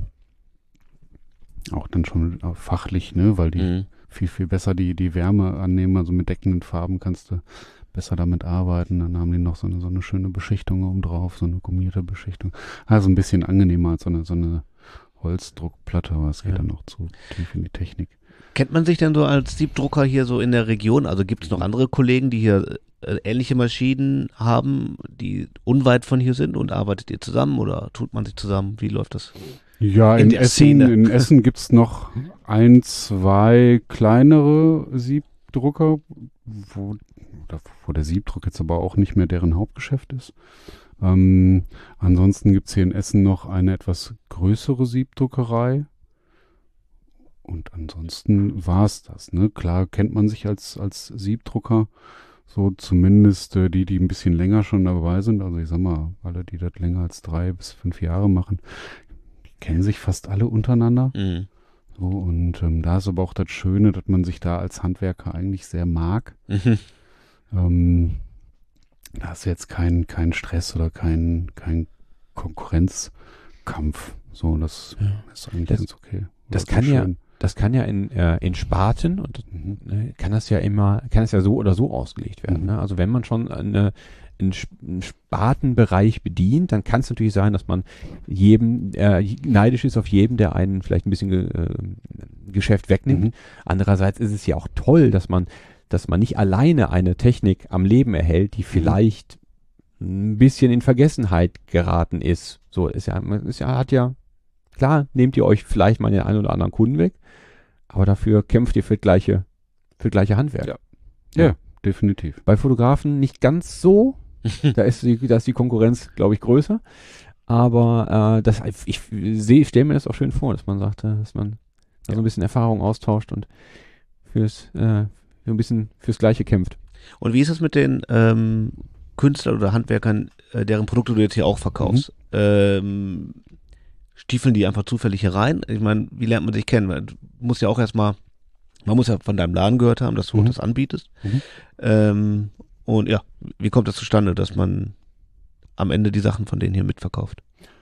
Auch dann schon äh, fachlich, ne? Weil die mhm. viel, viel besser die, die Wärme annehmen. Also mit deckenden Farben kannst du besser damit arbeiten. Dann haben die noch so eine, so eine schöne Beschichtung oben drauf, so eine gummierte Beschichtung. Also ein bisschen angenehmer als so eine, so eine Holzdruckplatte, aber es geht ja. dann noch zu tief in die Technik. Kennt man sich denn so als Siebdrucker hier so in der Region? Also gibt es noch andere Kollegen, die hier äh, ähnliche Maschinen haben, die unweit von hier sind und arbeitet ihr zusammen oder tut man sich zusammen? Wie läuft das? Ja, in, in Essen, in Essen gibt's noch ein, zwei kleinere Siebdrucker, wo, wo der Siebdruck jetzt aber auch nicht mehr deren Hauptgeschäft ist. Ähm, ansonsten gibt's hier in Essen noch eine etwas größere Siebdruckerei. Und ansonsten war's das, ne? Klar kennt man sich als, als Siebdrucker, so zumindest äh, die, die ein bisschen länger schon dabei sind. Also ich sag mal, alle, die das länger als drei bis fünf Jahre machen, kennen sich fast alle untereinander. Mhm. So, und ähm, da ist aber auch das Schöne, dass man sich da als Handwerker eigentlich sehr mag. Mhm. Ähm, da ist jetzt kein, kein Stress oder kein, kein Konkurrenzkampf. So, das ja. ist eigentlich das, ganz okay. Das, das kann ja, das kann ja in, äh, in Sparten und mhm. ne, kann das ja immer, kann es ja so oder so ausgelegt werden. Mhm. Ne? Also wenn man schon eine einen Spartenbereich bedient, dann kann es natürlich sein, dass man jedem äh, neidisch ist auf jeden, der einen vielleicht ein bisschen ge, äh, Geschäft wegnimmt. Mhm. Andererseits ist es ja auch toll, dass man, dass man nicht alleine eine Technik am Leben erhält, die vielleicht mhm. ein bisschen in Vergessenheit geraten ist. So ist ja, ist ja, hat ja, klar, nehmt ihr euch vielleicht mal den einen oder anderen Kunden weg, aber dafür kämpft ihr für gleiche, für gleiche Handwerk. Ja. Ja, ja, definitiv. Bei Fotografen nicht ganz so. Da ist die, da ist die Konkurrenz, glaube ich, größer. Aber äh, das, ich sehe, stelle mir das auch schön vor, dass man sagt, dass man ja. so ein bisschen Erfahrung austauscht und fürs, äh, für ein bisschen fürs Gleiche kämpft. Und wie ist es mit den ähm, Künstlern oder Handwerkern, äh, deren Produkte du jetzt hier auch verkaufst? Mhm. Ähm, stiefeln die einfach zufällig hier rein? Ich meine, wie lernt man sich kennen? Du musst ja auch erstmal, man muss ja von deinem Laden gehört haben, dass du mhm. das anbietest. Mhm. Ähm, Und ja, wie kommt das zustande, dass man am Ende die Sachen von denen hier mitverkauft?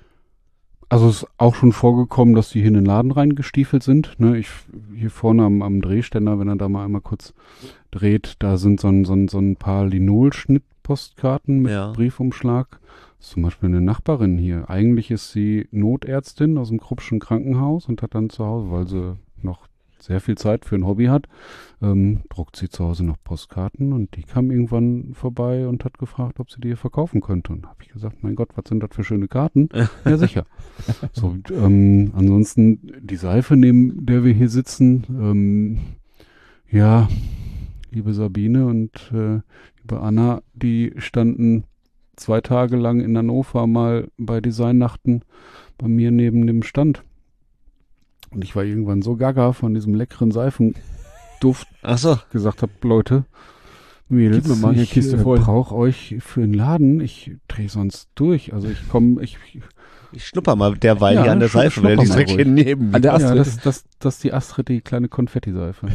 Also es ist auch schon vorgekommen, dass die hier in den Laden reingestiefelt sind. Ne, ich hier vorne am, am Drehständer, wenn er da mal einmal kurz dreht, da sind so ein, so ein, so ein paar Linol-Schnittpostkarten mit ja. Briefumschlag. Das ist zum Beispiel eine Nachbarin hier. Eigentlich ist sie Notärztin aus dem Kruppschen Krankenhaus und hat dann zu Hause, weil sie noch sehr viel Zeit für ein Hobby hat, ähm, druckt sie zu Hause noch Postkarten und die kam irgendwann vorbei und hat gefragt, ob sie die hier verkaufen könnte. Und habe ich gesagt, mein Gott, was sind das für schöne Karten? Ja, sicher. So, und, ähm, ansonsten die Seife, neben der wir hier sitzen, ähm, ja, liebe Sabine und äh, liebe Anna, die standen zwei Tage lang in Hannover mal bei Designnachten bei mir neben dem Stand. Und ich war irgendwann so gaga von diesem leckeren Seifenduft, Ach so. gesagt habe, Leute, Mädels, Gib mir mal eine ich Kiste äh, voll. brauche euch für den Laden, ich drehe sonst durch. Also ich komme, ich, Ich schnupper mal derweil Ja, hier an der schnupp- Seife, weil die ist schnupper direkt mal hier neben mir. An der ja, Astrid. das, das, das ist die Astrid, die kleine Konfettiseife.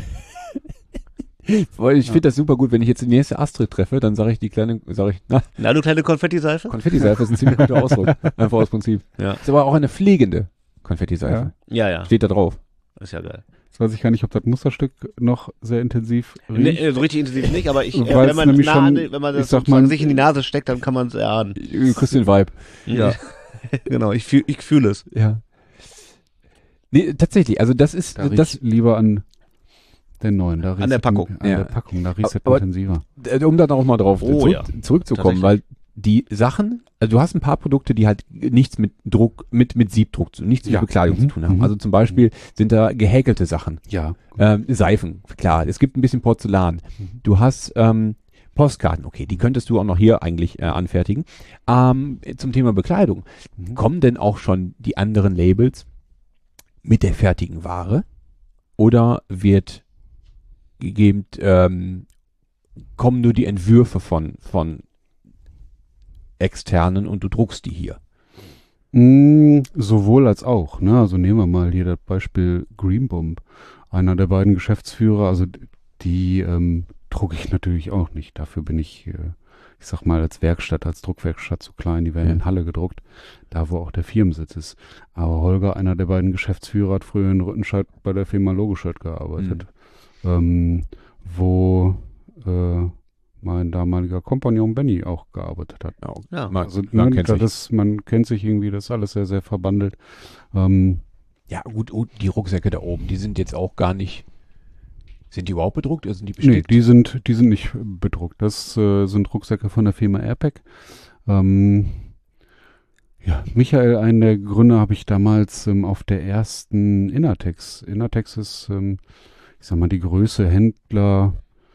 Weil ich finde das super gut, wenn ich jetzt die nächste Astrid treffe, dann sage ich die kleine, sage ich, na, Na, du kleine Konfettiseife? Konfettiseife ist ein ziemlich guter Ausdruck. Einfach aus Prinzip. Ja. Ist aber auch eine pflegende Konfettiseife. Ja, ja. Steht da drauf. Ist ja geil. Jetzt weiß ich gar nicht, ob das Musterstück noch sehr intensiv riecht. Nee, so richtig intensiv nicht, aber ich, äh, Weil's wenn man nämlich nah schon- an, die- wenn man ich das sag sozusagen mal- sich in die Nase steckt, dann kann man es erahnen. Du kriegst den Vibe. Ja. Genau, ich fühle ich fühl es. Ja. Nee, tatsächlich, also das ist, Da riech das, lieber an der neuen. Da An riecht der es- Packung. An Ja. der Packung, da riecht es Aber- intensiver. äh, um da noch mal drauf Oh, zurück, ja. zurückzukommen, weil die Sachen, also du hast ein paar Produkte, die halt nichts mit Druck, mit, mit Siebdruck, zu- nichts mit Ja. Bekleidung Mhm. zu tun haben. Mhm. Also zum Beispiel sind da gehäkelte Sachen. Ja. Ähm, Seifen, klar. Es gibt ein bisschen Porzellan. Du hast ähm, Postkarten, okay, die könntest du auch noch hier eigentlich äh, anfertigen. Ähm, zum Thema Bekleidung. Mhm. Kommen denn auch schon die anderen Labels mit der fertigen Ware? Oder wird gegeben, ähm, kommen nur die Entwürfe von, von externen und du druckst die hier? Mm, sowohl als auch, ne? Also nehmen wir mal hier das Beispiel Greenbump. Einer der beiden Geschäftsführer, also d- die ähm, drucke ich natürlich auch nicht. Dafür bin ich, äh, ich sag mal, als Werkstatt, als Druckwerkstatt zu klein. Die werden Ja. in Halle gedruckt, da wo auch der Firmensitz ist. Aber Holger, einer der beiden Geschäftsführer, hat früher in Rüttenscheid bei der Firma Logoshirt gearbeitet, ähm, wo äh, mein damaliger Kompagnon Benny auch gearbeitet hat. Ja. man, Also man ne, kennt da sich. das, man kennt sich irgendwie, das ist alles sehr, sehr verbandelt. Ähm, Ja, gut, und die Rucksäcke da oben, die sind jetzt auch gar nicht. Sind die überhaupt bedruckt oder sind die nee, bestickt? die sind, die sind nicht bedruckt. Das äh, sind Rucksäcke von der Firma Airpack. Ähm, ja, Michael, einen der Gründer, habe ich damals ähm, auf der ersten Innertex. Innertex ist, ähm, ich sag mal, die größte Händler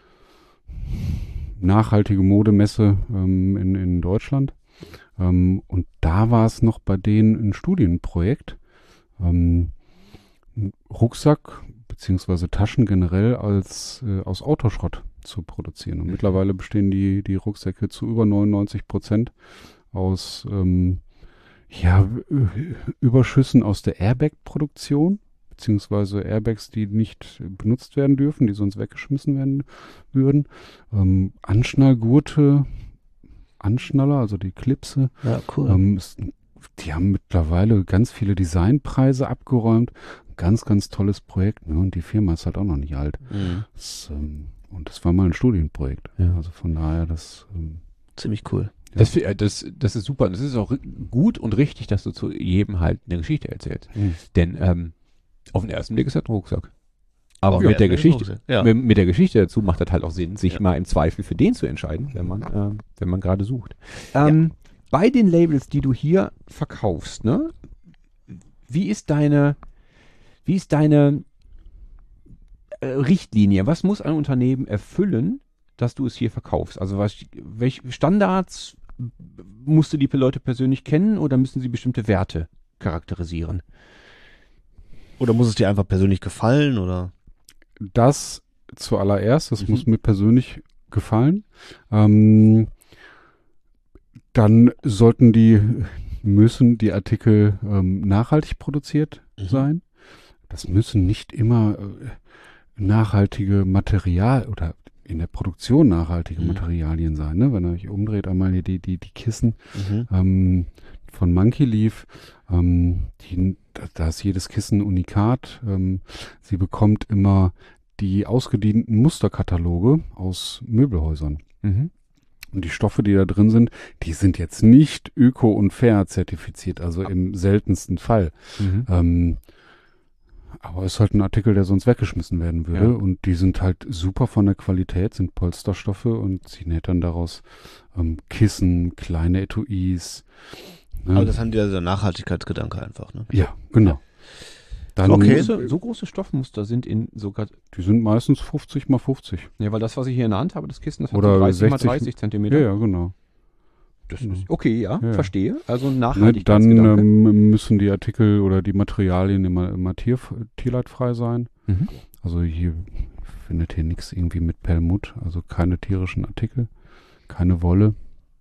nachhaltige Modemesse ähm, in, in Deutschland. Ähm, und da war es noch bei denen ein Studienprojekt. Ähm, Rucksack beziehungsweise Taschen generell als äh, aus Autoschrott zu produzieren. Und mittlerweile bestehen die, die Rucksäcke zu über neunundneunzig Prozent aus ähm, ja, Ü- Überschüssen aus der Airbag-Produktion, beziehungsweise Airbags, die nicht benutzt werden dürfen, die sonst weggeschmissen werden würden. Ähm, Anschnallgurte, Anschnaller, also die Klipse, Ja, cool. ähm, ist, die haben mittlerweile ganz viele Designpreise abgeräumt. Ganz, ganz tolles Projekt. Ne? Und die Firma ist halt auch noch nicht alt. Mhm. Das, ähm, und das war mal ein Studienprojekt. Ja. Also von daher, das ähm, Ziemlich cool. Das, fi- äh, das, das ist super. Und es ist auch ri- gut und richtig, dass du zu jedem halt eine Geschichte erzählst. Mhm. Denn ähm, auf den ersten Blick ist das ein Rucksack. Aber Ja, mit der ja, Geschichte, ja. mit, mit der Geschichte dazu macht das halt auch Sinn, sich Ja. mal im Zweifel für den zu entscheiden, wenn man, äh, wenn man gerade sucht. Ähm, bei den Labels, die du hier verkaufst, ne? Wie ist deine, wie ist deine äh, Richtlinie? Was muss ein Unternehmen erfüllen, dass du es hier verkaufst? Also was, welche Standards musst du die Leute persönlich kennen oder müssen sie bestimmte Werte charakterisieren? Oder muss es dir einfach persönlich gefallen, oder? Das zuallererst, das Mhm. muss mir persönlich gefallen. Ähm, dann sollten die, müssen die Artikel ähm, nachhaltig produziert Mhm. sein. Das müssen nicht immer äh, nachhaltige Material oder in der Produktion nachhaltige Mhm. Materialien sein. Ne? Wenn ihr euch umdreht, einmal hier die, die, die Kissen Mhm. ähm, von Monkey Leaf. Ähm, die, da, da ist jedes Kissen unikat. Ähm, sie bekommt immer die ausgedienten Musterkataloge aus Möbelhäusern. Mhm. Und die Stoffe, die da drin sind, die sind jetzt nicht öko und fair zertifiziert, also im seltensten Fall. Mhm. Ähm, Aber es ist halt ein Artikel, der sonst weggeschmissen werden würde. Ja. Und die sind halt super von der Qualität, sind Polsterstoffe und sie näht dann daraus ähm, Kissen, kleine Etuis. Ne? Aber das haben die ja der Nachhaltigkeitsgedanke einfach, ne? Ja, genau. Dann, Okay. Große, so große Stoffmuster sind in sogar, Die sind meistens fünfzig mal fünfzig. ja, weil das, was ich hier in der Hand habe, das Kissen, das hat Oder so dreißig mal sechzig dreißig Zentimeter. Ja, ja, genau. Das ist, okay, ja, Ja. verstehe. Also Ne, dann Nachhaltigkeitsgedanke. ähm, müssen die Artikel oder die Materialien immer, immer tier, tierleidfrei sein. Mhm. Also hier findet hier nichts irgendwie mit Perlmutt, also keine tierischen Artikel, keine Wolle.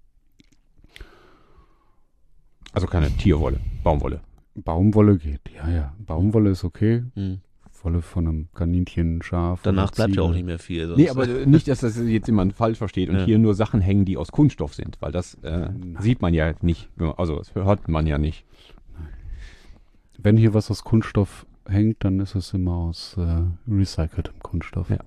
Also keine Tierwolle, Baumwolle. Baumwolle geht, ja, ja. Baumwolle ist okay. Hm. Wolle von einem Kaninchen, Schaf. Danach oder bleibt ja Ziege. auch nicht mehr viel. Sonst. Nee, aber äh, nicht, dass das jetzt jemand falsch versteht und Ja. hier nur Sachen hängen, die aus Kunststoff sind, weil das äh, Nein. sieht man ja nicht. Also das hört man ja nicht. Wenn hier was aus Kunststoff hängt, dann ist es immer aus äh, recyceltem Kunststoff. Ja.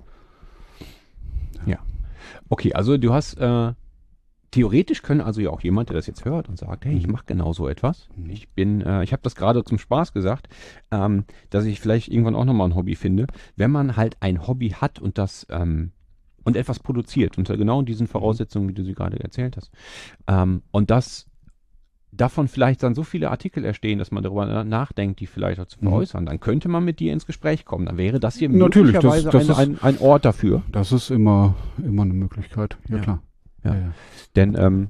Okay, also du hast, äh, theoretisch können also ja auch jemand, der das jetzt hört und sagt, hey, ich Mhm. mache genau so etwas. Mhm. Ich bin, äh, ich habe das gerade zum Spaß gesagt, ähm, dass ich vielleicht irgendwann auch nochmal ein Hobby finde. Wenn man halt ein Hobby hat und das, ähm, und etwas produziert, unter genau diesen Voraussetzungen, wie du sie gerade erzählt hast, ähm, und das davon vielleicht dann so viele Artikel entstehen, dass man darüber na- nachdenkt, die vielleicht auch zu Mhm. veräußern, dann könnte man mit dir ins Gespräch kommen. Dann wäre das hier Natürlich, das- möglicherweise das ein, ist- ein, ein Ort dafür. Das ist immer, immer eine Möglichkeit. Ja, Ja. klar. Ja. Denn ähm,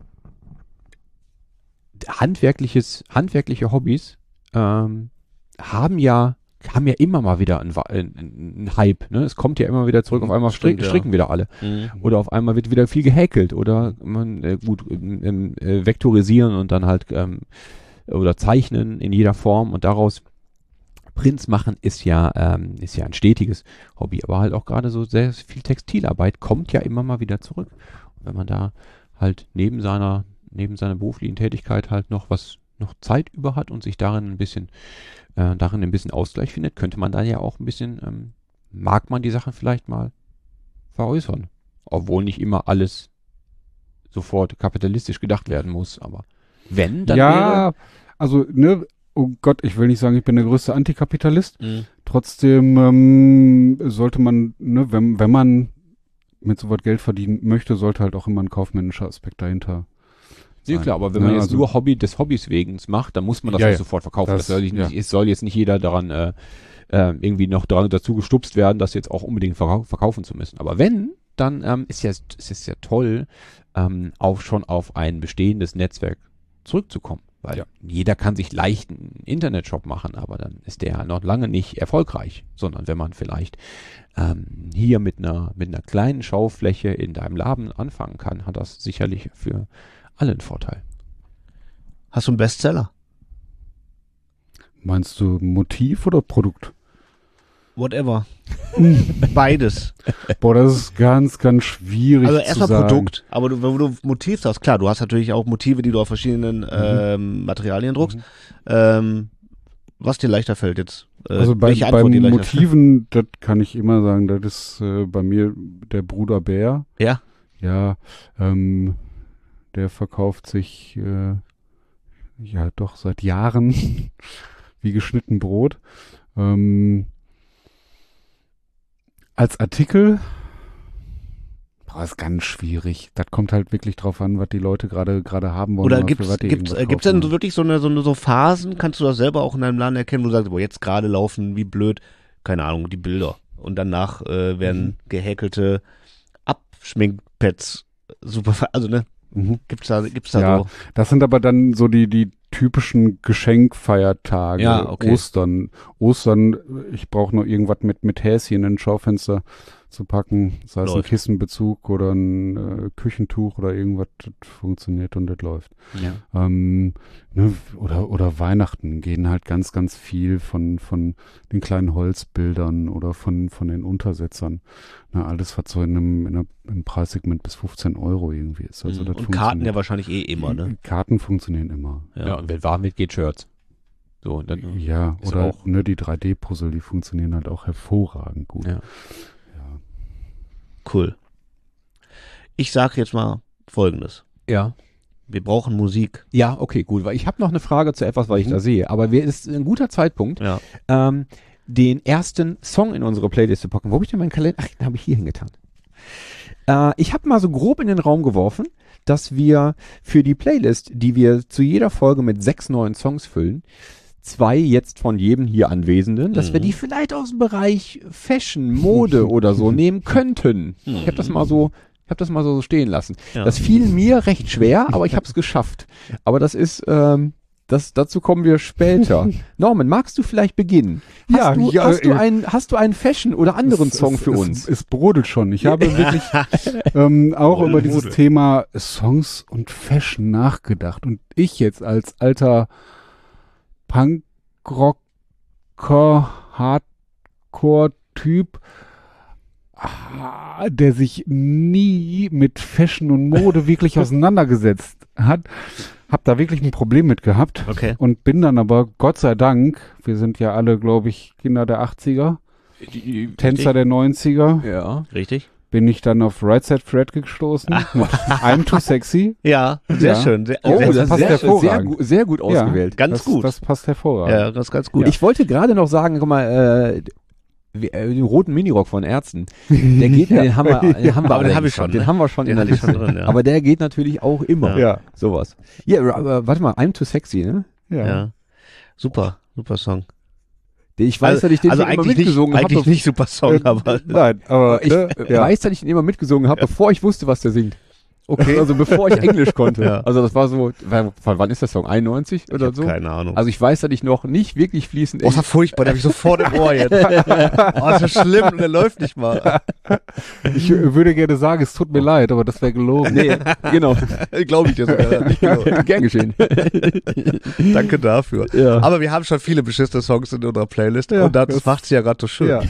handwerkliches, handwerkliche Hobbys ähm, haben ja haben ja immer mal wieder einen, Wa- einen, einen Hype. Ne? Es kommt ja immer wieder zurück. Auf einmal Stimmt, strick, ja. stricken wieder alle. Mhm. Oder auf einmal wird wieder viel gehäkelt. Oder man äh, gut ähm, ähm, äh, vektorisieren und dann halt ähm, oder zeichnen in jeder Form und daraus Prints machen ist ja ähm, ist ja ein stetiges Hobby. Aber halt auch gerade so sehr viel Textilarbeit kommt ja immer mal wieder zurück. Und wenn man da halt neben seiner neben seiner beruflichen Tätigkeit halt noch was noch Zeit über hat und sich darin ein bisschen äh, darin ein bisschen Ausgleich findet, könnte man da ja auch ein bisschen ähm, mag man die Sachen vielleicht mal veräußern, obwohl nicht immer alles sofort kapitalistisch gedacht werden muss, aber wenn, dann wäre, Ja, also, ne, oh Gott, ich will nicht sagen, ich bin der größte Antikapitalist. Mhm. Trotzdem ähm, sollte man, ne, wenn, wenn man mit so was Geld verdienen möchte, sollte halt auch immer ein kaufmännischer Aspekt dahinter ja sein. klar, aber wenn Ne, man jetzt also- nur Hobby des Hobbys wegen macht, dann muss man das Ja, nicht ja. sofort verkaufen. Das, Das- soll, nicht, ja. es soll jetzt nicht jeder daran äh, äh, irgendwie noch daran dazu gestupst werden, das jetzt auch unbedingt verkau verkaufen zu müssen. Aber wenn, dann ähm, ist ja es ist ja toll, ähm, auch schon auf ein bestehendes Netzwerk zurückzukommen. Weil Ja. jeder kann sich leicht einen Internetshop machen, aber dann ist der noch lange nicht erfolgreich, sondern wenn man vielleicht ähm, hier mit einer mit einer kleinen Schaufläche in deinem Laden anfangen kann, hat das sicherlich für alle einen Vorteil. Hast du einen Bestseller? Meinst du Motiv oder Produkt? Whatever. Beides. Boah, das ist ganz, ganz schwierig Also zu erstmal sagen. Produkt, aber du, wenn du Motiv hast, klar, du hast natürlich auch Motive, die du auf verschiedenen ähm, Materialien druckst. Mhm. Ähm, was dir leichter fällt jetzt? Äh, Also bei, welche bei Antwort dir leichter fällt? Motiven, das kann ich immer sagen, das ist äh, bei mir der Bruder Bär. Ja. Ja, ähm, der verkauft sich äh, ja doch seit Jahren wie geschnitten Brot. Ähm, als Artikel boah, ist ganz schwierig. Das kommt halt wirklich drauf an, was die Leute gerade gerade haben wollen. Oder für gibt's was die gibt's irgendwas äh, gibt's denn kaufen so wirklich so eine so eine so Phasen? Kannst du das selber auch in deinem Laden erkennen, wo du sagst, boah, jetzt gerade laufen wie blöd, keine Ahnung, die Bilder und danach äh, werden Mhm. gehäkelte Abschminkpads super, ver- also ne, wollen. Mhm. gibt's da gibt's da Ja, so? das sind aber dann so die, die typischen Geschenkfeiertage. Ja, okay. Ostern. Ostern, ich brauche noch irgendwas mit, mit Häschen in ein Schaufenster zu packen. Sei es ein Läuft. Kissenbezug oder ein äh, Küchentuch oder irgendwas, das funktioniert und das läuft. Ja. Ähm, ne, oder, oder Weihnachten gehen halt ganz, ganz viel von, von den kleinen Holzbildern oder von, von den Untersetzern. Ne, alles, was so in einem, in einem, im Preissegment bis fünfzehn Euro irgendwie ist. Also Mhm. das Und Karten ja funktioniert. wahrscheinlich eh immer, ne? Karten funktionieren immer. Ja. und wenn warm wird, geht Shirts. So, und dann, Ja, Ist oder auch- ne, die drei D-Puzzle, die funktionieren halt auch hervorragend gut. Ja. Ja. Cool. Ich sag jetzt mal Folgendes. ja. Wir brauchen Musik. Ja, okay, gut, weil ich habe noch eine Frage zu etwas, was ich Mhm. da sehe, aber wer ist ein guter Zeitpunkt. Ja. Ähm, den ersten Song in unsere Playlist zu packen. Wo habe ich denn meinen Kalender? Ach, den habe ich hier hingetan. Äh, ich habe mal so grob in den Raum geworfen, dass wir für die Playlist, die wir zu jeder Folge mit sechs neuen Songs füllen, zwei jetzt von jedem hier Anwesenden, dass mhm. wir die vielleicht aus dem Bereich Fashion, Mode oder so nehmen könnten. Mhm. Ich habe das mal so, ich habe das mal so stehen lassen. Ja. Das fiel mir recht schwer, aber ich habe es geschafft. Aber das ist, ähm, das, dazu kommen wir später. Norman, magst du vielleicht beginnen? Hast Ja, du, ja, hast du äh, einen, hast du einen Fashion oder anderen Es- Song es, für es, uns? Es brodelt schon. Ich habe wirklich ähm, auch Brodel, über dieses Brodel. Thema Songs und Fashion nachgedacht. Und ich jetzt als alter Punkrocker, Hardcore-Typ, ah, der sich nie mit Fashion und Mode wirklich auseinandergesetzt hat, hab da wirklich ein Problem mit gehabt. Okay. Und bin dann aber, Gott sei Dank, wir sind ja alle, glaube ich, Kinder der achtziger, Tänzer der neunziger, Ja. Richtig? bin ich dann auf Right Side Fred gestoßen mit I'm Too Sexy. Ja, sehr Ja. schön. Sehr, Oh, sehr, das ist passt sehr, sehr, hervorragend. gu- sehr gut ausgewählt. ganz das, gut. Das passt hervorragend. ja, das ist ganz gut. Ich wollte gerade noch sagen, guck mal, äh, wir- äh, den roten Minirock von Ärzten, der geht, den haben wir, den haben wir, Aber den allerdings hab ich schon, den ne? haben wir schon Den in der hatte ich Liste. schon drin, ja. Aber der geht natürlich auch immer. Ja. Sowas. Ja, aber warte mal, I'm Too Sexy, ne? Ja. ja. Super, super Song. Ich weiß, dass ich den also schon immer eigentlich mitgesungen nicht, habe. eigentlich nicht super Song, aber Nein, aber Ich äh, äh, weiß, dass ich den immer mitgesungen habe, bevor ich wusste, was der singt. okay. Also bevor ich Englisch konnte. Ja. Also das war so, wann wann ist der Song? einundneunzig oder so? keine Ahnung. Also ich weiß, dass ich noch nicht wirklich fließend Oh, ist ja furchtbar, den habe ich sofort im Ohr jetzt. Oh, ist so schlimm und der läuft nicht mal. Ich äh, würde gerne sagen, es tut mir leid, aber das wäre gelogen. Nee, genau. Glaube ich dir sogar. Nicht genau. Gern geschehen. Danke dafür. Ja. Aber wir haben schon viele beschissene Songs in unserer Playlist Ja, und das, das- macht's ja gerade so schön. Ja.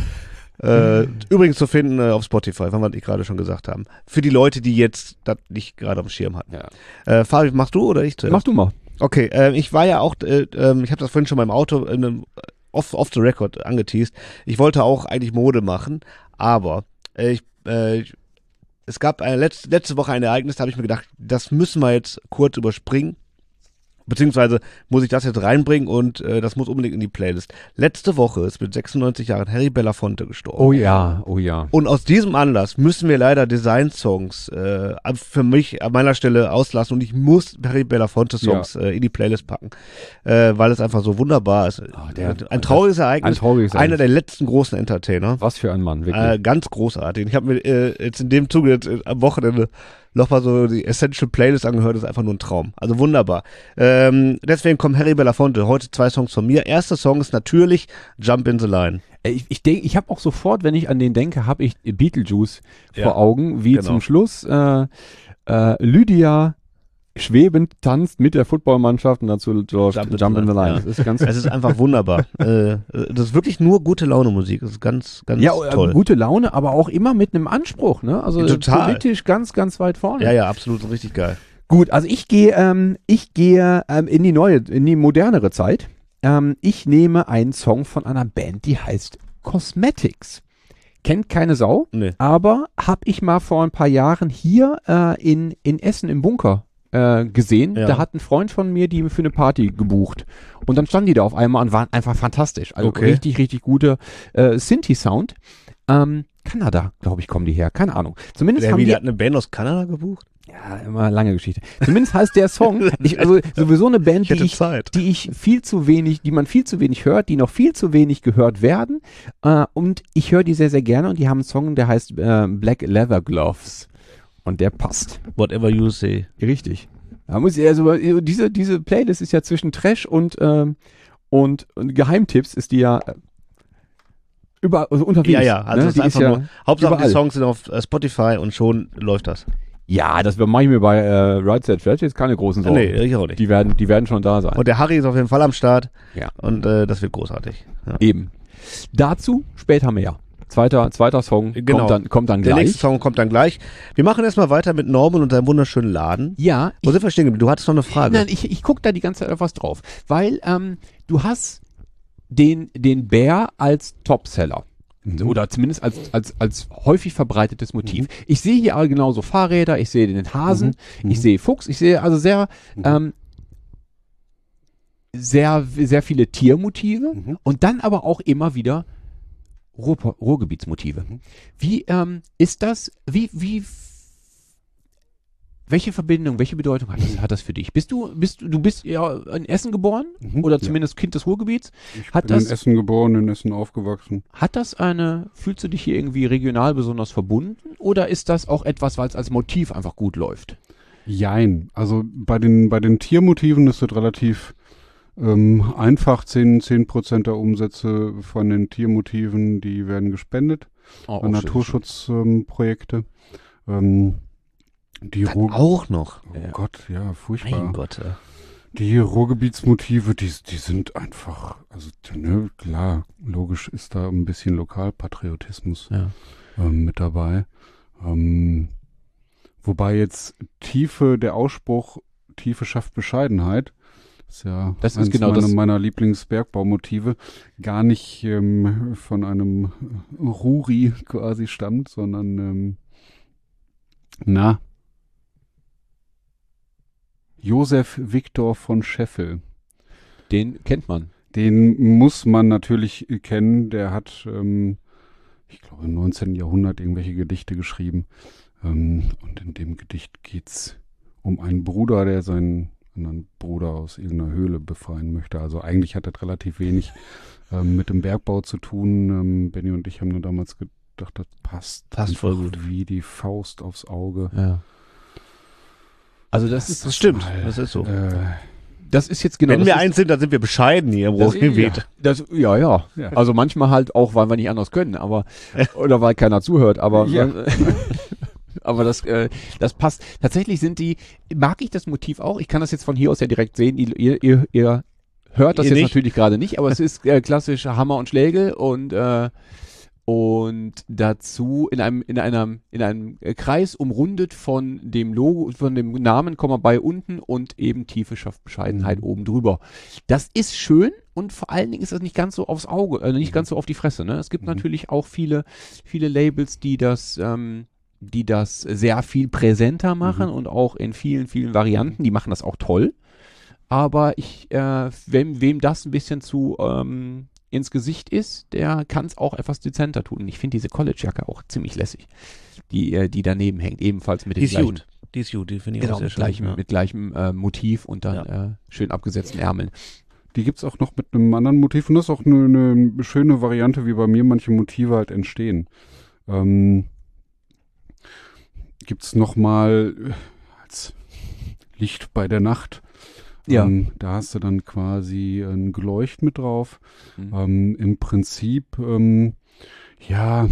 Äh, übrigens zu finden äh, auf Spotify, wenn wir die gerade schon gesagt haben. Für die Leute, die jetzt das nicht gerade am Schirm hatten. Ja. Äh, Fabi, machst du oder ich zuerst? Mach du mal. Okay, äh, ich war ja auch, äh, ähm, ich habe das vorhin schon mal im Auto in einem, off, off the record angeteased. Ich wollte auch eigentlich Mode machen, aber äh, ich, äh, ich- es gab eine letzte, letzte Woche ein Ereignis, da habe ich mir gedacht, das müssen wir jetzt kurz überspringen. Beziehungsweise muss ich das jetzt reinbringen und äh, das muss unbedingt in die Playlist. Letzte Woche ist mit sechsundneunzig Jahren Harry Belafonte gestorben. Oh ja, oh ja. Und aus diesem Anlass müssen wir leider Design-Songs äh, für mich an meiner Stelle auslassen und ich muss Harry Belafonte-Songs äh, in die Playlist packen, äh, weil es einfach so so ist. Oh, der- ein trauriges Ereignis, ein trauriges einer Ereignis. der letzten großen Entertainer. Was für ein Mann, wirklich. Äh, ganz großartig. Ich habe mir äh, jetzt in dem Zuge jetzt, äh, am Wochenende nochmal so die Essential Playlist angehört, das ist einfach nur ein Traum. Also wunderbar. Ähm, deswegen kommt Harry Belafonte, heute zwei Songs von mir. Erster Song ist natürlich Jump in the Line. Äh, Ich, ich denke, ich habe auch sofort, wenn ich an den denke, habe ich Beetlejuice Ja, vor Augen, wie genau. zum Schluss äh, äh, Lydia schwebend tanzt mit der Footballmannschaft und dazu George Jump Jump, in in the the Line. Line, Das ist ganz Es ist einfach wunderbar. äh, das ist wirklich nur gute Laune Musik. Das ist ganz, ganz ja, äh, toll. gute Laune, aber auch immer mit einem Anspruch, ne? Also äh, Total. politisch ganz, ganz weit vorne. Ja, ja, absolut richtig geil. Gut, also ich gehe, ähm, ich gehe ähm, in die neue, in die modernere Zeit. Ähm, ich nehme einen Song von einer Band, die heißt Cosmetics. Kennt keine Sau, Nee. aber habe ich mal vor ein paar Jahren hier äh, in, in Essen im Bunker äh, gesehen. Ja. Da hat ein Freund von mir die für eine Party gebucht. Und dann standen die da auf einmal und waren einfach fantastisch. Also Okay. richtig, richtig gute äh, Synthi-Sound. Ähm, Kanada, glaube ich, kommen die her. Keine Ahnung. Zumindest Der, haben wie, die der hat eine Band aus Kanada gebucht? ja, immer lange Geschichte. Zumindest heißt der Song, ich, also sowieso eine Band, Ich hätte die ich, Zeit. die ich viel zu wenig, die man viel zu wenig hört, die noch viel zu wenig gehört werden. Äh, und ich höre die sehr, sehr gerne und die haben einen Song, der heißt äh, Black Leather Gloves. Und der passt. Whatever you say. Richtig. Da muss ich, also diese, diese Playlist ist ja zwischen Trash und, ähm, und, und Geheimtipps ist die ja äh, über, also unterwegs. Ja, ja, also ne? es ist Die einfach ja nur, Hauptsache überall. die Songs sind auf äh, Spotify und schon läuft das. Ja, das mache ich mir bei äh, Right Set Fred jetzt keine großen Sorgen. Nee, ich auch nicht. Die werden, die werden schon da sein. Und der Harry ist auf jeden Fall am Start Ja. und äh, das wird großartig. Ja. Eben. Dazu später mehr. Zweiter, zweiter Song Genau. kommt dann, kommt dann Der gleich. nächste Song kommt dann gleich. Wir machen erstmal weiter mit Norman und seinem wunderschönen Laden. Ja, Wo sind wir stehen geblieben? Du hattest noch eine Frage. Nein, ich, ich gucke da die ganze Zeit auf was drauf. Weil ähm, du hast den, den Bär als Topseller. Oder zumindest als, als, als häufig verbreitetes Motiv. Ich sehe hier alle genauso Fahrräder, ich sehe den Hasen, ich sehe Fuchs, ich sehe also sehr ähm, sehr, sehr viele Tiermotive Mhm. und dann aber auch immer wieder Ruhr, Ruhrgebietsmotive. Mhm. Wie ähm, ist das, wie, wie, welche Verbindung, welche Bedeutung hat das, hat das für dich? Bist du, bist du, du bist ja in Essen geboren Mhm. oder Ja. zumindest Kind des Ruhrgebiets? Ich Hat bin das- in Essen geboren, in Essen aufgewachsen. Hat das eine, fühlst du dich hier irgendwie regional besonders verbunden oder ist das auch etwas, weil es als Motiv einfach gut läuft? Jein. Also bei den, bei den Tiermotiven ist es relativ ähm, einfach. Zehn Prozent der Umsätze von den Tiermotiven, die werden gespendet Oh, an Naturschutzprojekte. Ähm, die Dann Ruhr auch noch. oh Ja. Gott, ja, furchtbar. Mein Gott. äh. Die Ruhrgebietsmotive, die, die sind einfach, also ne, klar, logisch ist da ein bisschen Lokalpatriotismus Ja. ähm, mit dabei. Ähm, wobei jetzt Tiefe, der Ausspruch, Tiefe schafft Bescheidenheit, ist ja Das ist eins genau meiner, das- meiner Lieblingsbergbaumotive, gar nicht ähm, von einem Ruri quasi stammt, sondern ähm, na, Josef Viktor von Scheffel. Den kennt man. Den muss man natürlich kennen. Der hat, ähm, ich glaube, im neunzehnten. Jahrhundert irgendwelche Gedichte geschrieben. Ähm, und in dem Gedicht geht's um einen Bruder, der seinen anderen Bruder aus irgendeiner Höhle befreien möchte. Also eigentlich hat das relativ wenig ähm, mit dem Bergbau zu tun. Ähm, Benny und ich haben nur damals gedacht, das passt, Passt voll einfach gut. wie die Faust aufs Auge. Ja. Also das ist, Das stimmt, mal, das ist so. Äh, das ist jetzt genau. Wenn das wir ist, eins sind, dann sind wir bescheiden hier im das, Ruhrgebiet. das, ja, ja, Ja. Also manchmal halt auch, weil wir nicht anders können, aber oder weil keiner zuhört, aber Ja. aber das äh, das passt. Tatsächlich sind die, mag ich das Motiv auch. Ich kann das jetzt von hier aus ja direkt sehen. Ihr, ihr, ihr, ihr hört das Ihr jetzt nicht? natürlich gerade nicht, aber es ist äh, klassisch Hammer und Schlägel und äh, und dazu in einem in einem in einem äh, Kreis umrundet von dem Logo, von dem Namen, Komma bei unten und eben Tiefe schafft Bescheidenheit Mhm. oben drüber. Das ist schön und vor allen Dingen ist das nicht ganz so aufs Auge, äh, nicht ganz so auf die Fresse. Ne? Es gibt Mhm. natürlich auch viele viele Labels, die das ähm, die das sehr viel präsenter machen und auch in vielen vielen Varianten. Die machen das auch toll. Aber ich, äh, wem, wem das ein bisschen zu ähm, ins Gesicht ist, der kann es auch etwas dezenter tun. Und ich finde diese College-Jacke auch ziemlich lässig, die, äh, die daneben hängt, ebenfalls mit Die dem ist gleichen, gut. Die ist gut, die finde ich genau, auch sehr mit schön. gleichem, ja. mit gleichem äh, Motiv und dann äh, schön abgesetzten Ärmeln. Die gibt's auch noch mit einem anderen Motiv und das ist auch eine, eine schöne Variante, wie bei mir manche Motive halt entstehen. Ähm, gibt's noch mal äh, als Licht bei der Nacht. Ja. Ähm, da hast du dann quasi ein Geleucht mit drauf. Mhm. Ähm, Im Prinzip, ähm, ja,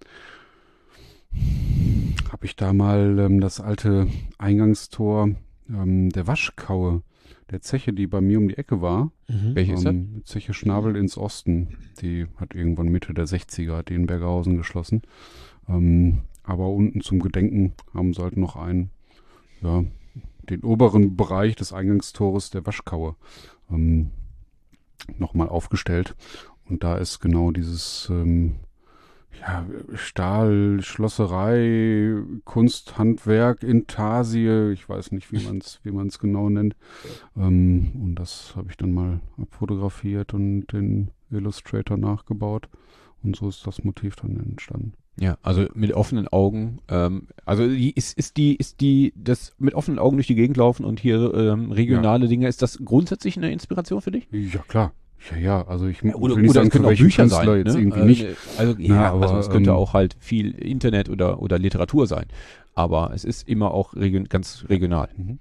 habe ich da mal ähm, das alte Eingangstor ähm, der Waschkaue, der Zeche, die bei mir um die Ecke war. Mhm. Welche ist das? Ähm, Zeche Schnabel ins Osten. Die hat irgendwann Mitte der sechziger, hat die in Bergerhausen geschlossen. Ähm, aber unten zum Gedenken haben sie halt noch einen, ja, den oberen Bereich des Eingangstores der Waschkaue ähm, nochmal aufgestellt. Und da ist genau dieses ähm, ja, Stahl, Schlosserei, Kunsthandwerk, Intarsie, ich weiß nicht, wie man es wie man's genau nennt. Ähm, und das habe ich dann mal abfotografiert und den Illustrator nachgebaut. Und so ist das Motiv dann entstanden. Ja, also mit offenen Augen, ähm, also die, ist, ist die, ist die, das mit offenen Augen durch die Gegend laufen und hier ähm, regionale Dinge, ist das grundsätzlich eine Inspiration für dich? Ja, klar. Ja, ja, also ich Oder, will nicht oder sagen, es können für auch welchen Bücher Künstler sein, jetzt ne? irgendwie Äh, nicht. Also, ja, Na, aber, also es könnte ähm, auch halt viel Internet oder, oder Literatur sein. Aber es ist immer auch region, ganz regional. Mhm.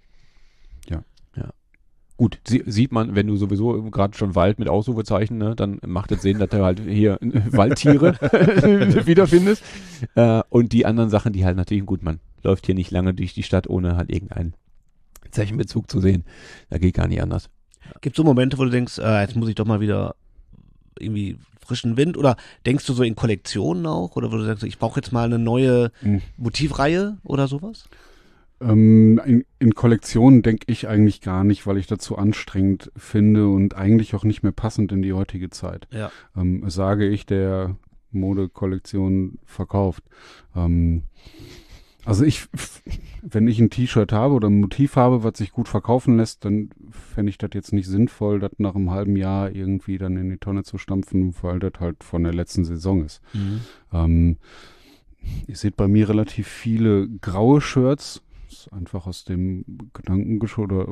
Gut, sie, sieht man, wenn du sowieso gerade schon Wald mit Ausrufezeichen, ne, dann macht es Sinn, dass du halt hier Waldtiere wiederfindest. Äh, und die anderen Sachen, die halt natürlich, gut, man läuft hier nicht lange durch die Stadt, ohne halt irgendeinen Zeichenbezug zu sehen. Da geht gar nicht anders. Gibt es so Momente, wo du denkst, äh, jetzt muss ich doch mal wieder irgendwie frischen Wind? Oder denkst du so in Kollektionen auch? Oder wo du sagst, ich brauche jetzt mal eine neue Mhm. Motivreihe oder sowas? Ähm, in, in Kollektionen denke ich eigentlich gar nicht, weil ich das zu anstrengend finde und eigentlich auch nicht mehr passend in die heutige Zeit. Ja. Ähm, sage ich, der Modekollektion verkauft. Ähm, Also ich, wenn ich ein T-Shirt habe oder ein Motiv habe, was sich gut verkaufen lässt, dann fände ich das jetzt nicht sinnvoll, das nach einem halben Jahr irgendwie dann in die Tonne zu stampfen, weil das halt von der letzten Saison ist. Mhm. Ähm, ihr seht bei mir relativ viele graue Shirts. Das ist einfach aus dem Gedanken geschuldet,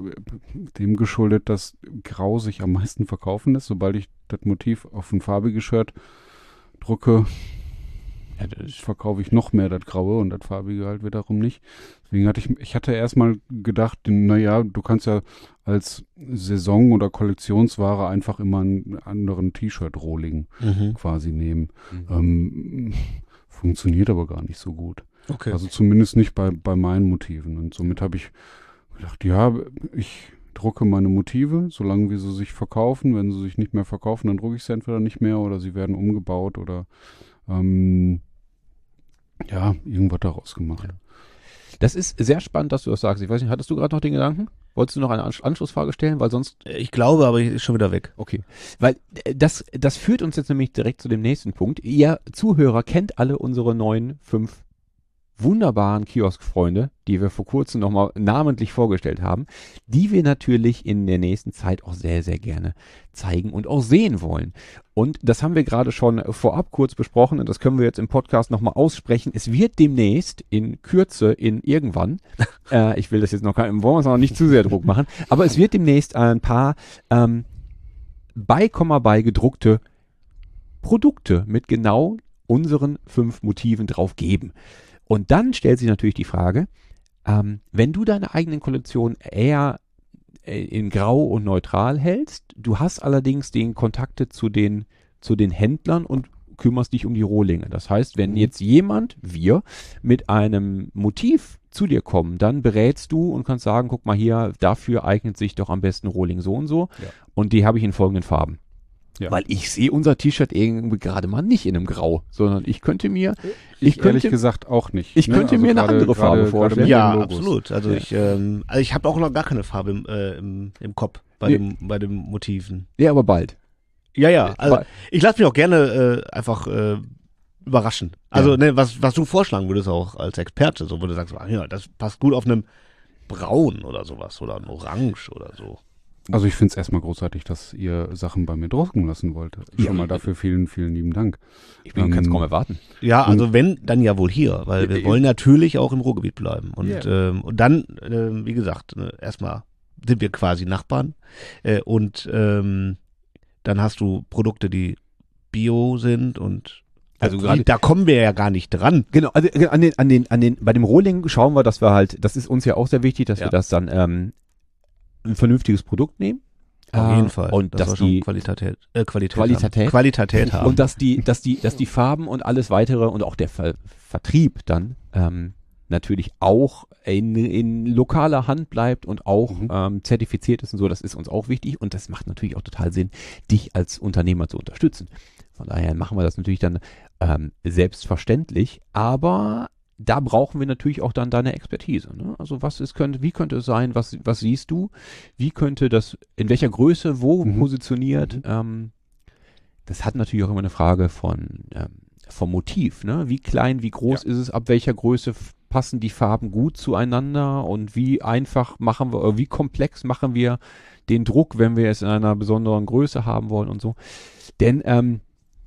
dem geschuldet, dass Grau sich am meisten verkaufen lässt. Sobald ich das Motiv auf ein farbiges Shirt drucke, ja, das verkaufe ich noch mehr das Graue und das Farbige halt wiederum nicht. Deswegen hatte ich, ich hatte erstmal gedacht, naja, du kannst ja als Saison- oder Kollektionsware einfach immer einen anderen T-Shirt-Rohling Mhm. quasi nehmen. Mhm. Ähm, funktioniert aber gar nicht so gut. Okay. Also zumindest nicht bei, bei meinen Motiven. Und somit habe ich gedacht, ja, ich drucke meine Motive, solange wie sie sich verkaufen. Wenn sie sich nicht mehr verkaufen, dann drucke ich sie entweder nicht mehr oder sie werden umgebaut oder ähm, ja, irgendwas daraus gemacht. Das ist sehr spannend, dass du das sagst. Ich weiß nicht, hattest du gerade noch den Gedanken? Wolltest du noch eine Ansch- Anschlussfrage stellen? Weil sonst, Ich glaube, aber ich ist schon wieder weg. okay. Weil äh, das, das führt uns jetzt nämlich direkt zu dem nächsten Punkt. Ihr Zuhörer kennt alle unsere neuen fünf wunderbaren Kiosk-Freunde, die wir vor kurzem nochmal namentlich vorgestellt haben, die wir natürlich in der nächsten Zeit auch sehr, sehr gerne zeigen und auch sehen wollen. Und das haben wir gerade schon vorab kurz besprochen und das können wir jetzt im Podcast nochmal aussprechen. Es wird demnächst in Kürze, in irgendwann, äh, ich will das jetzt noch, wollen wir uns noch nicht zu sehr Druck machen, aber es wird demnächst ein paar ähm, bei Komma bei gedruckte Produkte mit genau unseren fünf Motiven drauf geben. Und dann stellt sich natürlich die Frage, ähm, wenn du deine eigenen Kollektionen eher äh, in Grau und neutral hältst, du hast allerdings den Kontakte zu den, zu den Händlern und kümmerst dich um die Rohlinge. Das heißt, wenn jetzt jemand, wir, mit einem Motiv zu dir kommen, dann berätst du und kannst sagen, guck mal hier, dafür eignet sich doch am besten Rohling so und so. Ja. Und die habe ich in folgenden Farben. Ja. Weil ich sehe unser T-Shirt irgendwie gerade mal nicht in einem Grau, sondern ich könnte mir, ich, Ich ehrlich könnte, gesagt auch nicht. ich ne? könnte mir eine gerade- andere Farbe gerade- vorstellen. gerade mit Ja, den Logos. absolut. Also Ja. ich, ähm, also ich habe auch noch gar keine Farbe im, äh, im, im Kopf bei Nee. dem, bei den Motiven. ja, aber bald. Ja, ja. Also Weil- ich lasse mich auch gerne äh, einfach äh, überraschen. Also Ja. ne, was was du vorschlagen würdest auch als Experte, so wo du sagst, ah, ja, das passt gut auf einem Braun oder sowas oder ein Orange oder so. Also ich finde es erstmal großartig, dass ihr Sachen bei mir drucken lassen wollt. Schon Ja. mal dafür vielen, vielen lieben Dank. Ich bin, kann es Ähm, kaum erwarten. Ja, also wenn, dann ja wohl hier, weil wir Äh, wollen natürlich auch im Ruhrgebiet bleiben. Und, Ja. ähm, und dann, ähm, wie gesagt, ne, erstmal sind wir quasi Nachbarn äh, und ähm, dann hast du Produkte, die bio sind und Also die, gerade- da kommen wir ja gar nicht dran. Genau, also äh, an den, an den, an den, bei dem Rohling schauen wir, dass wir halt, das ist uns ja auch sehr wichtig, dass Ja. wir das dann ähm, ein vernünftiges Produkt nehmen. Auf Äh, jeden Fall. Und das dass war schon die Qualität, äh, Qualität, Qualität? haben. Qualität haben. und dass die, dass die, dass die Farben und alles weitere und auch der Ver Vertrieb dann ähm, natürlich auch in, in lokaler Hand bleibt und auch Mhm. ähm, zertifiziert ist und so, das ist uns auch wichtig und das macht natürlich auch total Sinn, dich als Unternehmer zu unterstützen. Von daher machen wir das natürlich dann ähm, selbstverständlich, aber da brauchen wir natürlich auch dann deine Expertise. Ne? Also was ist, könnte, wie könnte es sein, was, was siehst du, wie könnte das, in welcher Größe, wo Mhm. positioniert, Mhm. ähm, das hat natürlich auch immer eine Frage von, ähm, vom Motiv, ne? Wie klein, wie groß ist es, ab welcher Größe f- passen die Farben gut zueinander und wie einfach machen wir, oder wie komplex machen wir den Druck, wenn wir es in einer besonderen Größe haben wollen und so. Denn ähm,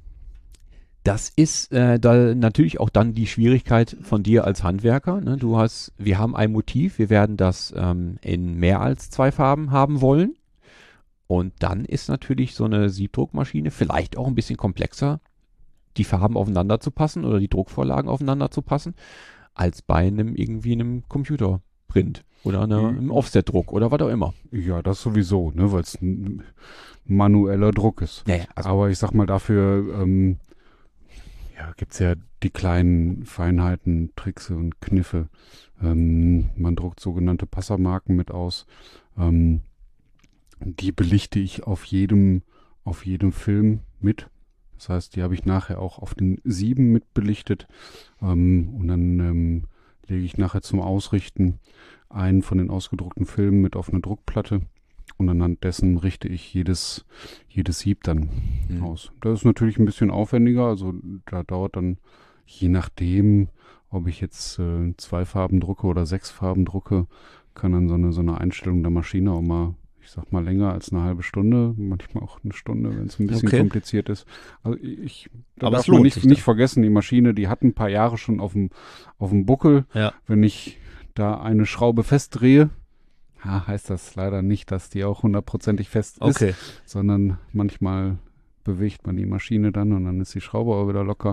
das ist äh, da natürlich auch dann die Schwierigkeit von dir als Handwerker. Ne? Du hast, wir haben ein Motiv, wir werden das ähm, in mehr als zwei Farben haben wollen. Und dann ist natürlich so eine Siebdruckmaschine vielleicht auch ein bisschen komplexer, die Farben aufeinander zu passen oder die Druckvorlagen aufeinander zu passen, als bei einem irgendwie einem Computerprint oder einer, Mhm. einem Offsetdruck oder was auch immer. Ja, das sowieso, ne, weil es ein manueller Druck ist. Ja, ja, also, Aber ich sag mal, dafür ähm, ja, gibt's ja die kleinen Feinheiten, Tricks und Kniffe. Ähm, man druckt sogenannte Passermarken mit aus. Ähm, die belichte ich auf jedem, auf jedem Film mit. Das heißt, die habe ich nachher auch auf den Sieben mit belichtet. Ähm, und dann ähm, lege ich nachher zum Ausrichten einen von den ausgedruckten Filmen mit auf eine Druckplatte. Und anhand dessen richte ich jedes, jedes Sieb dann Mhm. aus. Das ist natürlich ein bisschen aufwendiger. Also da dauert dann, je nachdem, ob ich jetzt äh, zwei Farben drucke oder sechs Farben drucke, kann dann so eine, so eine Einstellung der Maschine auch mal, ich sag mal, länger als eine halbe Stunde, manchmal auch eine Stunde, wenn es ein bisschen Okay. kompliziert ist. Also ich, da Aber darf es man lohnt nicht, sich nicht dann. vergessen, die Maschine, die hat ein paar Jahre schon auf dem, auf dem Buckel. Ja. Wenn ich da eine Schraube festdrehe, ja, heißt das leider nicht, dass die auch hundertprozentig fest ist, Okay. sondern manchmal bewegt man die Maschine dann und dann ist die Schraube auch wieder locker.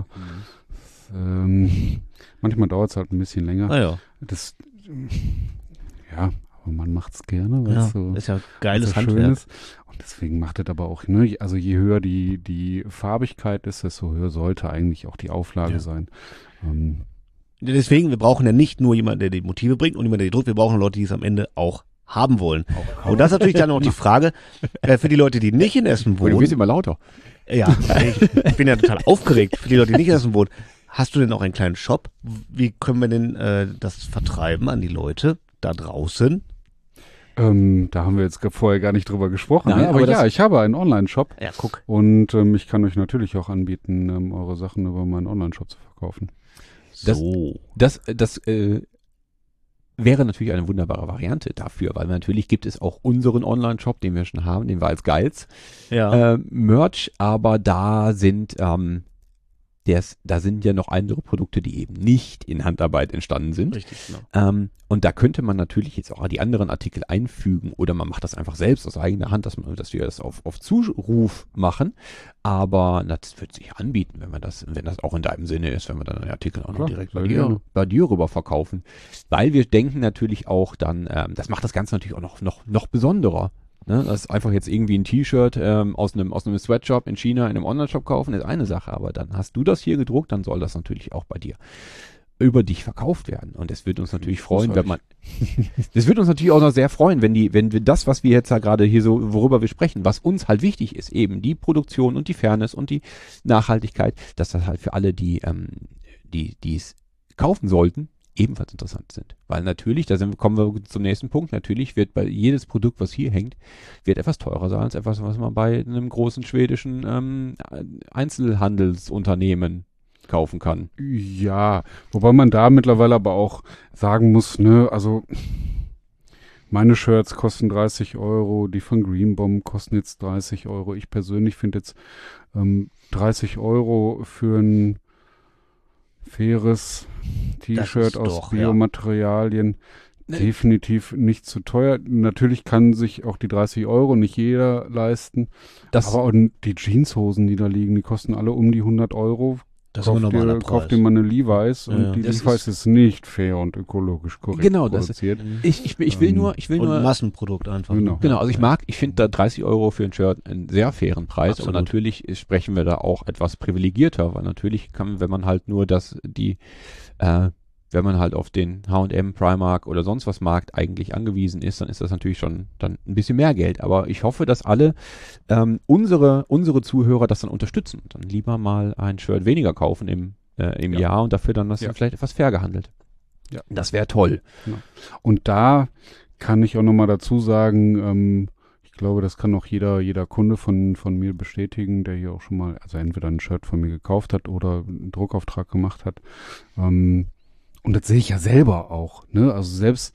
Ähm, manchmal dauert es halt ein bisschen länger. Naja, Das, ja, aber man macht's gerne, weil ja, es so, ist ja weil's geiles so schön Handwerk. ist. Und deswegen macht es aber auch, ne, also je höher die, die Farbigkeit ist, desto höher sollte eigentlich auch die Auflage Ja. sein. Ähm, Deswegen, wir brauchen ja nicht nur jemanden, der die Motive bringt und jemanden, der die druckt, wir brauchen Leute, die es am Ende auch haben wollen. Und das ist natürlich dann noch die Frage, äh, für die Leute, die nicht in Essen Oh, du wohnen. wirst immer lauter. Ja, ich, ich bin ja total aufgeregt. Für die Leute, die nicht in Essen wohnen. Hast du denn auch einen kleinen Shop? Wie können wir denn äh, das vertreiben an die Leute da draußen? ähm, da haben wir jetzt vorher gar nicht drüber gesprochen. Nein, ne? Aber, aber ja, das- ich habe einen Online-Shop Ja, guck. und ähm, ich kann euch natürlich auch anbieten, ähm, eure Sachen über meinen Online-Shop zu verkaufen. Das- So. Das, das äh, wäre natürlich eine wunderbare Variante dafür, weil natürlich gibt es auch unseren Online-Shop, den wir schon haben, den wir als Geiz, Ja. äh, Merch, aber da sind ähm, des, da sind ja noch andere Produkte, die eben nicht in Handarbeit entstanden sind. Richtig, genau. Ähm, und da könnte man natürlich jetzt auch die anderen Artikel einfügen oder man macht das einfach selbst aus eigener Hand, dass, man, dass wir das auf, auf Zuruf machen. Aber das wird sich anbieten, wenn man das, wenn das auch in deinem Sinne ist, wenn wir dann den Artikel auch noch Klar, direkt bei sehr dir, gerne. bei dir rüber verkaufen. Weil wir denken natürlich auch dann, ähm, das macht das Ganze natürlich auch noch, noch, noch besonderer. Ne? Das ist einfach jetzt irgendwie ein T-Shirt ähm, aus einem aus einem Sweatshop in China in einem Online-Shop kaufen, ist eine Sache, aber dann hast du das hier gedruckt, dann soll das natürlich auch bei dir über dich verkauft werden. Und es wird uns natürlich freuen, wenn man, das wird uns natürlich auch noch sehr freuen, wenn die, wenn wir das, was wir jetzt da gerade hier so, worüber wir sprechen, was uns halt wichtig ist, eben die Produktion und die Fairness und die Nachhaltigkeit, dass das halt für alle, die, ähm, die, die es kaufen sollten, ebenfalls interessant sind. Weil natürlich, da sind, kommen wir zum nächsten Punkt, natürlich wird bei jedes Produkt, was hier hängt, wird etwas teurer sein als etwas, was man bei einem großen schwedischen ähm, Einzelhandelsunternehmen kaufen kann. Ja, wobei man da mittlerweile aber auch sagen muss, ne, also meine Shirts kosten dreißig Euro, die von Greenbomb kosten jetzt dreißig Euro. Ich persönlich finde jetzt ähm, dreißig Euro für ein faires T-Shirt ist aus doch, ja. Biomaterialien definitiv nicht zu teuer. Natürlich kann sich auch die dreißig Euro nicht jeder leisten, Das, aber auch die Jeanshosen, die da liegen, die kosten alle um die hundert Euro. Das ist ein Kauf normaler dir, Preis. kauf dir mal eine Levi's und Ja, die das Levi's ist, nicht fair und ökologisch korrekt Genau, das ist- produziert. ich, ich, ich will Ähm, nur, ich will Und nur, ein Massenprodukt einfach. Genau. genau, also ich mag, ich finde da dreißig Euro für ein Shirt einen sehr fairen Preis, Absolut. aber natürlich sprechen wir da auch etwas privilegierter, weil natürlich kann, wenn man halt nur das, die, äh, wenn man halt auf den H und M, Primark oder sonst was Markt eigentlich angewiesen ist, dann ist das natürlich schon dann ein bisschen mehr Geld. Aber ich hoffe, dass alle ähm, unsere, unsere Zuhörer das dann unterstützen und dann lieber mal ein Shirt weniger kaufen im, äh, im Ja. Jahr und dafür dann das Ja. vielleicht etwas fair gehandelt. Ja. Das wäre toll. Und da kann ich auch nochmal dazu sagen, ähm, ich glaube, das kann auch jeder, jeder Kunde von, von mir bestätigen, der hier auch schon mal, also entweder ein Shirt von mir gekauft hat oder einen Druckauftrag gemacht hat. Ähm, und das sehe ich ja selber auch, ne? Also selbst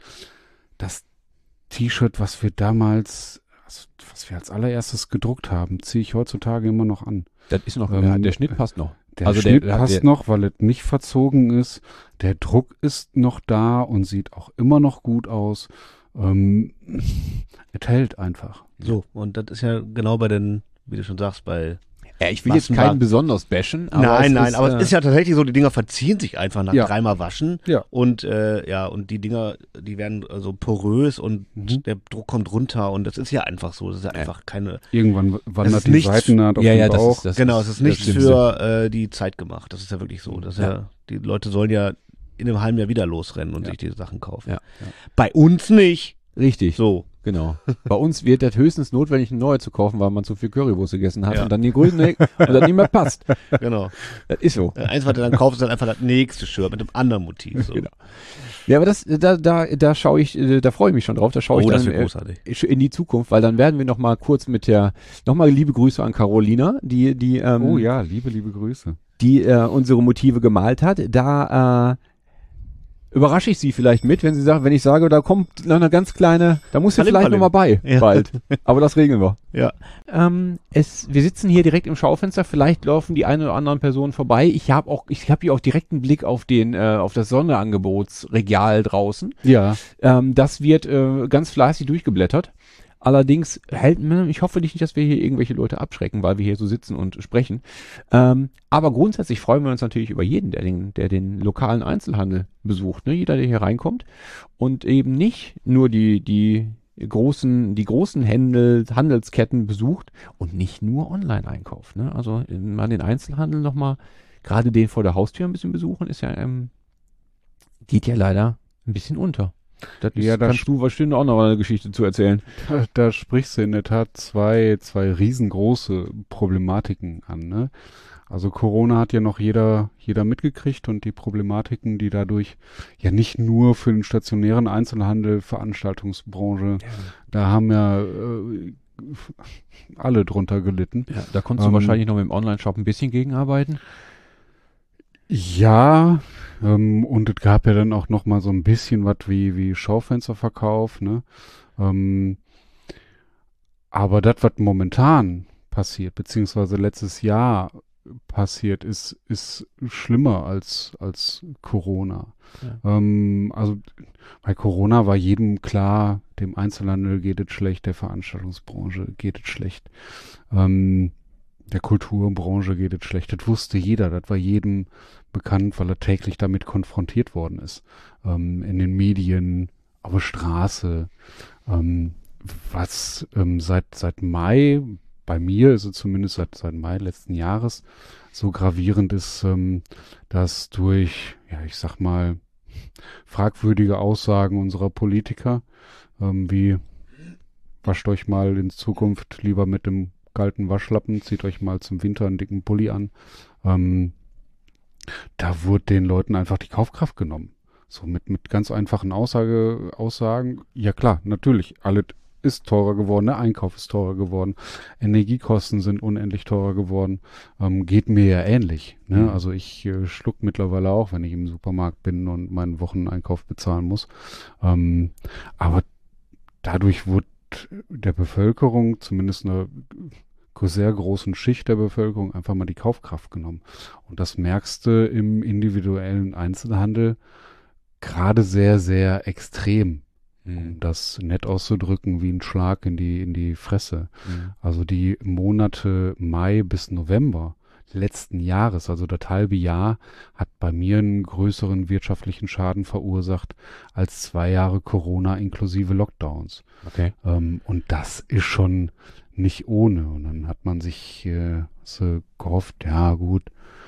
das T-Shirt, was wir damals, also was wir als allererstes gedruckt haben, ziehe ich heutzutage immer noch an. Das ist noch, Ähm, der, der Schnitt passt noch. Der Also der- Schnitt der- passt der- noch, weil es nicht verzogen ist. Der Druck ist noch da und sieht auch immer noch gut aus. Ähm, es hält einfach. So, und das ist ja genau bei den, wie du schon sagst, bei... Ja, ich will jetzt Massenware- keinen besonders bashen, aber nein, es nein, ist, aber äh, es ist ja tatsächlich so, die Dinger verziehen sich einfach nach Ja. dreimal Waschen. Ja. Und äh, ja, und die Dinger, die werden so also porös und Mhm. der Druck kommt runter und das ist ja einfach so. Das ist ja einfach keine... Irgendwann Das wandert ist die nichts- Seitennaht auf ja, den ja, das Bauch. ist, das genau, ist, es ist nichts das für äh, die Zeit gemacht. Das ist ja wirklich so. Das ist ja. Ja. Die Leute sollen ja in einem halben Jahr wieder losrennen und Ja. sich diese Sachen kaufen. Ja. Bei uns nicht. Richtig, So. genau. Bei uns wird das höchstens notwendig, eine neue zu kaufen, weil man zu viel Currywurst gegessen hat Ja. und dann die grüne und dann nicht mehr passt. Genau. Das ist so. Äh, Eins, was du dann kaufst, ist dann einfach das nächste Shirt mit einem anderen Motiv. So. Genau. Ja, aber das, da, da, da schaue ich, äh, da freue ich mich schon drauf. Da schaue ich Oh, das dann wird äh, großartig. in die Zukunft, weil dann werden wir noch mal kurz mit der, noch mal liebe Grüße an Carolina, die, die, ähm, Oh ja, liebe, liebe Grüße. die äh, unsere Motive gemalt hat. Da äh, überrasche ich Sie vielleicht mit, wenn Sie sagen, wenn ich sage, da kommt noch eine ganz kleine, da muss ja Palim, vielleicht Palim. noch mal bei, Ja. bald. Aber das regeln wir. Ja. Ähm, es, wir sitzen hier direkt im Schaufenster, vielleicht laufen die eine oder anderen Personen vorbei. Ich habe auch, ich habe hier auch direkt einen Blick auf den, äh, auf das Sonderangebotsregal draußen. Ja. Ähm, das wird äh, ganz fleißig durchgeblättert. Allerdings hält, ich hoffe nicht, dass wir hier irgendwelche Leute abschrecken, weil wir hier so sitzen und sprechen. Ähm, aber grundsätzlich freuen wir uns natürlich über jeden, der den, der den lokalen Einzelhandel besucht. Ne? Jeder, der hier reinkommt und eben nicht nur die, die großen, die großen Händel, Handelsketten besucht und nicht nur online einkauft. Ne? Also mal den Einzelhandel nochmal, gerade den vor der Haustür ein bisschen besuchen, ist ja, ähm, geht ja leider ein bisschen unter. Das ist, Ja, da kannst du bestimmt auch noch eine Geschichte zu erzählen. Da, da sprichst du in der Tat zwei, zwei riesengroße Problematiken an, ne? Also Corona hat ja noch jeder, jeder mitgekriegt und die Problematiken, die dadurch ja nicht nur für den stationären Einzelhandel, Veranstaltungsbranche, Ja. da haben ja äh, alle drunter gelitten. Ja, da konntest Ähm, du wahrscheinlich noch mit dem Online-Shop ein bisschen gegenarbeiten. Ja, ähm, und es gab ja dann auch noch mal so ein bisschen was wie, wie Schaufensterverkauf, ne? Ähm, aber das, was momentan passiert, beziehungsweise letztes Jahr passiert, ist, ist schlimmer als, als Corona. Ja. Ähm, also bei Corona war jedem klar, dem Einzelhandel geht es schlecht, der Veranstaltungsbranche geht es schlecht. Ähm, der Kulturbranche geht es schlecht. Das wusste jeder, das war jedem bekannt, weil er täglich damit konfrontiert worden ist. Ähm, in den Medien, auf der Straße. Ähm, was ähm, seit, seit Mai, bei mir ist es zumindest seit, seit Mai letzten Jahres, so gravierend ist, ähm, dass durch, ja, ich sag mal, fragwürdige Aussagen unserer Politiker, ähm, wie wascht euch mal in Zukunft lieber mit dem kalten Waschlappen, zieht euch mal zum Winter einen dicken Pulli an. Ähm, da wurde den Leuten einfach die Kaufkraft genommen. So mit, mit ganz einfachen Aussage, Aussagen. Ja klar, natürlich, alles ist teurer geworden, der Einkauf ist teurer geworden, Energiekosten sind unendlich teurer geworden. Ähm, geht mir ja ähnlich. Ne? Mhm. Also ich äh, schluck mittlerweile auch, wenn ich im Supermarkt bin und meinen Wocheneinkauf bezahlen muss. Ähm, aber dadurch wurde der Bevölkerung, zumindest einer sehr großen Schicht der Bevölkerung, einfach mal die Kaufkraft genommen. Und das merkst du im individuellen Einzelhandel gerade sehr, sehr extrem, um das nett auszudrücken, wie ein Schlag in die, in die Fresse. Mhm. Also die Monate Mai bis November letzten Jahres, also das halbe Jahr, hat bei mir einen größeren wirtschaftlichen Schaden verursacht als zwei Jahre Corona inklusive Lockdowns. Okay. Ähm, und das ist schon nicht ohne. Und dann hat man sich äh, so gehofft, ja gut,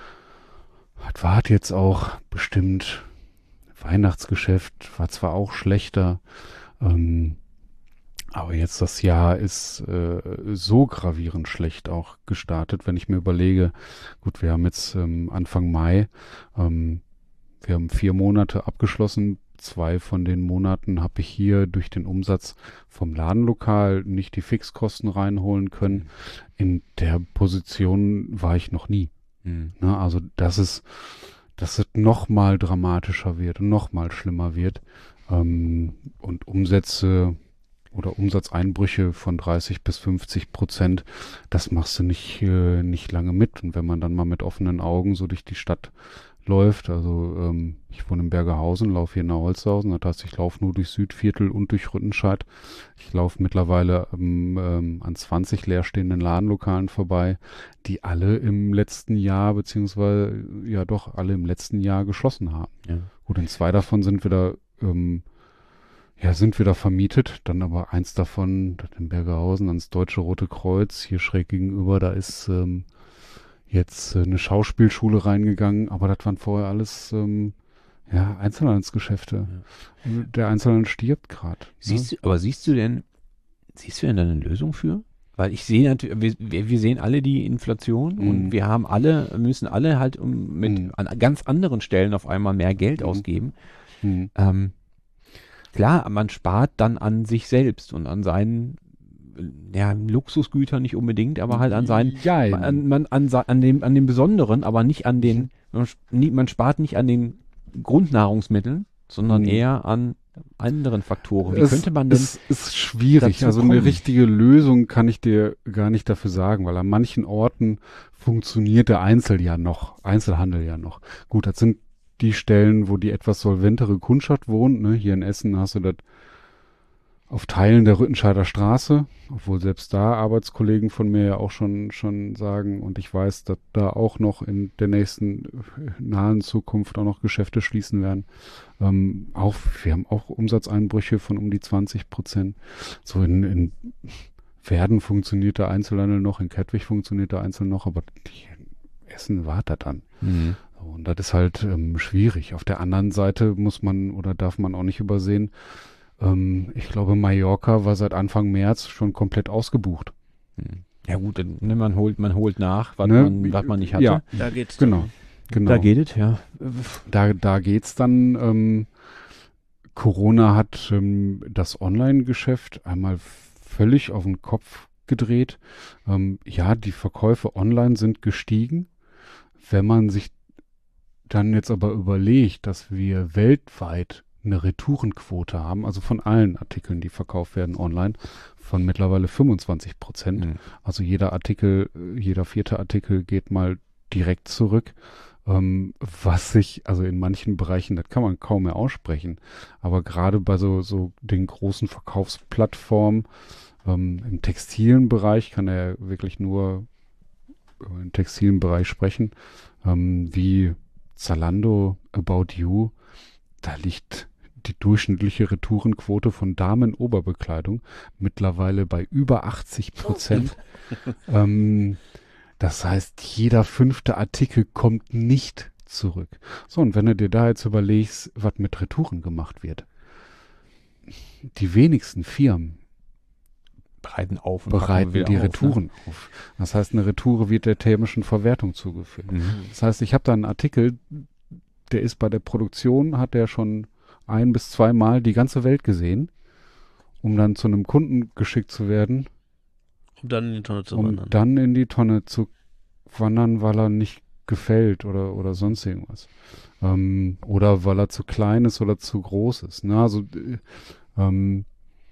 das war jetzt auch bestimmt Weihnachtsgeschäft, war zwar auch schlechter, ähm, aber jetzt das Jahr ist äh, so gravierend schlecht auch gestartet, wenn ich mir überlege, gut, wir haben jetzt ähm, Anfang Mai, ähm, wir haben vier Monate abgeschlossen. Zwei von den Monaten habe ich hier durch den Umsatz vom Ladenlokal nicht die Fixkosten reinholen können. In der Position war ich noch nie. Mhm. Ne? Also das ist, dass es noch mal dramatischer wird und noch mal schlimmer wird. Ähm, und Umsätze oder Umsatzeinbrüche von dreißig bis fünfzig Prozent, das machst du nicht, äh, nicht lange mit. Und wenn man dann mal mit offenen Augen so durch die Stadt läuft, also ähm, ich wohne in Bergerhausen, laufe hier nach Holzhausen, das heißt, ich laufe nur durch Südviertel und durch Rüttenscheid. Ich laufe mittlerweile ähm, ähm, an zwanzig leerstehenden Ladenlokalen vorbei, die alle im letzten Jahr, beziehungsweise ja doch alle im letzten Jahr geschlossen haben. Ja. Gut, in zwei davon sind wieder ähm, ja, sind wieder vermietet, dann aber eins davon, das in Bergerhausen, ans Deutsche Rote Kreuz, hier schräg gegenüber, da ist ähm, jetzt äh, eine Schauspielschule reingegangen, aber das waren vorher alles ähm, ja, Einzelhandelsgeschäfte. Ja. Der Einzelhandel stirbt gerade. Siehst du, aber siehst du denn, siehst du denn da eine Lösung für? Weil ich sehe natürlich, wir, wir sehen alle die Inflation Mhm. und wir haben alle, müssen alle halt um, mit Mhm. an ganz anderen Stellen auf einmal mehr Geld Mhm. ausgeben. Mhm. Ähm, klar, man spart dann an sich selbst und an seinen ja, Luxusgütern nicht unbedingt, aber halt an seinen, Ja, an, man, an, sa- an, dem, an dem Besonderen, aber nicht an den, man, sp- nie- man spart nicht an den Grundnahrungsmitteln, sondern Mhm. eher an anderen Faktoren. Wie es, könnte man denn es ist schwierig. dazu Also kommen? eine richtige Lösung kann ich dir gar nicht dafür sagen, weil an manchen Orten funktioniert der Einzel ja noch, Einzelhandel ja noch. Gut, das sind die Stellen, wo die etwas solventere Kundschaft wohnt. Ne? Hier in Essen hast du das auf Teilen der Rüttenscheider Straße, obwohl selbst da Arbeitskollegen von mir ja auch schon schon sagen, und ich weiß, dass da auch noch in der nächsten äh, nahen Zukunft auch noch Geschäfte schließen werden. Ähm, auch, wir haben auch Umsatzeinbrüche von um die zwanzig Prozent. So in, in Werden funktioniert der Einzelhandel noch, in Kettwig funktioniert der Einzelhandel noch, aber die Essen wartet dann. Mhm. So, und das ist halt ähm, schwierig. Auf der anderen Seite muss man oder darf man auch nicht übersehen, ähm, ich glaube, Mallorca war seit Anfang März schon komplett ausgebucht. Hm. Ja gut, dann, ne, man holt, man holt nach, was, Ne? man, was man nicht hatte. Ja, Da geht's. genau. genau. Da geht es, ja. Da, da geht's dann, ähm, Corona hat ähm, das Online-Geschäft einmal völlig auf den Kopf gedreht. Ähm, ja, die Verkäufe online sind gestiegen. Wenn man sich dann jetzt aber überlegt, dass wir weltweit eine Retourenquote haben, also von allen Artikeln, die verkauft werden online, von mittlerweile fünfundzwanzig Prozent. Mhm. Also jeder Artikel, äh, jeder vierte Artikel geht mal direkt zurück. Ähm, was sich, also in manchen Bereichen, das kann man kaum mehr aussprechen, aber gerade bei so, so den großen Verkaufsplattformen, ähm, im textilen Bereich kann er wirklich nur über den textilen Bereich sprechen, ähm, wie Zalando, About You, da liegt die durchschnittliche Retourenquote von Damenoberbekleidung mittlerweile bei über achtzig Prozent. ähm, das heißt, jeder fünfte Artikel kommt nicht zurück. So, und wenn du dir da jetzt überlegst, was mit Retouren gemacht wird, die wenigsten Firmen Bereiten auf und packen bereiten wieder die auf, Retouren auf. Das heißt, eine Retoure wird der thermischen Verwertung zugeführt. Ne? Mhm. Das heißt, ich habe da einen Artikel, der ist bei der Produktion, hat der schon ein bis zweimal die ganze Welt gesehen, um dann zu einem Kunden geschickt zu werden, Um dann in die Tonne zu um wandern. dann in die Tonne zu wandern, weil er nicht gefällt oder, oder sonst irgendwas. Ähm, oder weil er zu klein ist oder zu groß ist. Ne? Also, äh, ähm,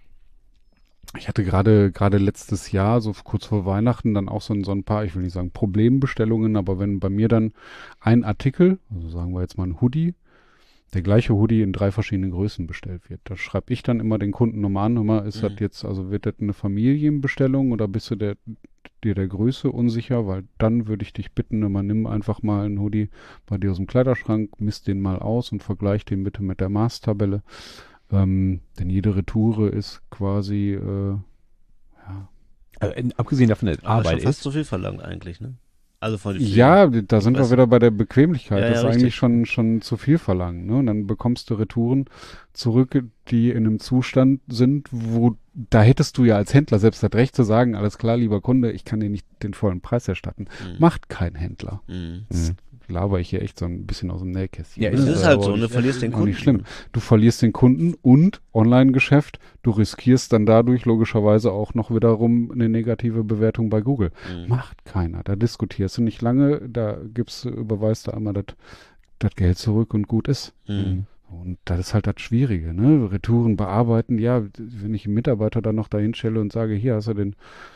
ich hatte gerade gerade letztes Jahr, so kurz vor Weihnachten, dann auch so ein, so ein paar, ich will nicht sagen Problembestellungen, aber wenn bei mir dann ein Artikel, also sagen wir jetzt mal ein Hoodie, der gleiche Hoodie in drei verschiedenen Größen bestellt wird, da schreibe ich dann immer den Kunden nochmal an, nochmal, ist Mhm. das jetzt, also wird das eine Familienbestellung oder bist du der, dir der Größe unsicher, weil dann würde ich dich bitten, nochmal nimm einfach mal einen Hoodie bei dir aus dem Kleiderschrank, misst den mal aus und vergleich den bitte mit der Maßtabelle. Ähm, denn jede Retoure ist quasi, äh, ja, Also, in- abgesehen davon, dass es Aber Arbeit schon fast ist. zu viel verlangt eigentlich, ne? Also von ja, da sind wir weiß wieder bei der Bequemlichkeit. Ja, das ja, ist eigentlich richtig. schon, schon zu viel verlangen. Ne? Und dann bekommst du Retouren zurück, die in einem Zustand sind, wo, da hättest du ja als Händler selbst das Recht zu sagen, alles klar, lieber Kunde, ich kann dir nicht den vollen Preis erstatten. Mhm. Macht kein Händler. Mhm. Mhm. Laber ich hier echt so ein bisschen aus dem Nähkästchen. Ja, ne? Das ist ist Aber halt auch so, ne? nicht- Du verlierst den auch Kunden. nicht schlimm. Du verlierst den Kunden und Online-Geschäft, du riskierst dann dadurch logischerweise auch noch wiederum eine negative Bewertung bei Google. Mhm. Macht keiner. Da diskutierst du nicht lange, da gibst du, überweist du einmal das das Geld zurück und gut ist. Mhm. Und das ist halt das Schwierige, ne? Retouren bearbeiten, ja, wenn ich einen Mitarbeiter dann noch dahin stelle und sage, hier hast du den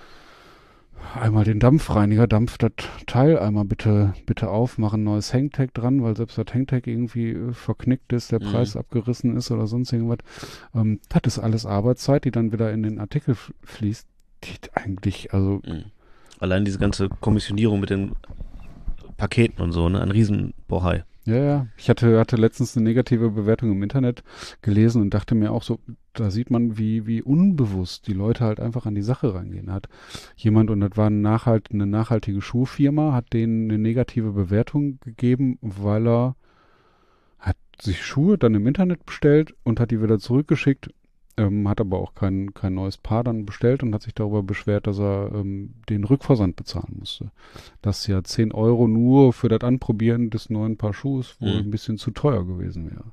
einmal den Dampfreiniger, dampf das Teil einmal bitte bitte auf, mach ein neues Hangtag dran, weil selbst das Hangtag irgendwie äh, verknickt ist, der Mhm. Preis abgerissen ist oder sonst irgendwas. Ähm, das ist alles Arbeitszeit, die dann wieder in den Artikel f- fließt. Die eigentlich, also Mhm. Allein diese ganze Kommissionierung mit den Paketen und so, ne? Ein Riesenbohai. ja, ja. Ich hatte, hatte letztens eine negative Bewertung im Internet gelesen und dachte mir auch so, da sieht man, wie, wie unbewusst die Leute halt einfach an die Sache rangehen. Hat jemand, und das war eine, nachhalt, eine nachhaltige Schuhfirma, hat denen eine negative Bewertung gegeben, weil er hat sich Schuhe dann im Internet bestellt und hat die wieder zurückgeschickt, ähm, hat aber auch kein, kein neues Paar dann bestellt und hat sich darüber beschwert, dass er ähm, den Rückversand bezahlen musste. Dass ja zehn Euro nur für das Anprobieren des neuen Paar Schuhs wohl Mhm. ein bisschen zu teuer gewesen wäre.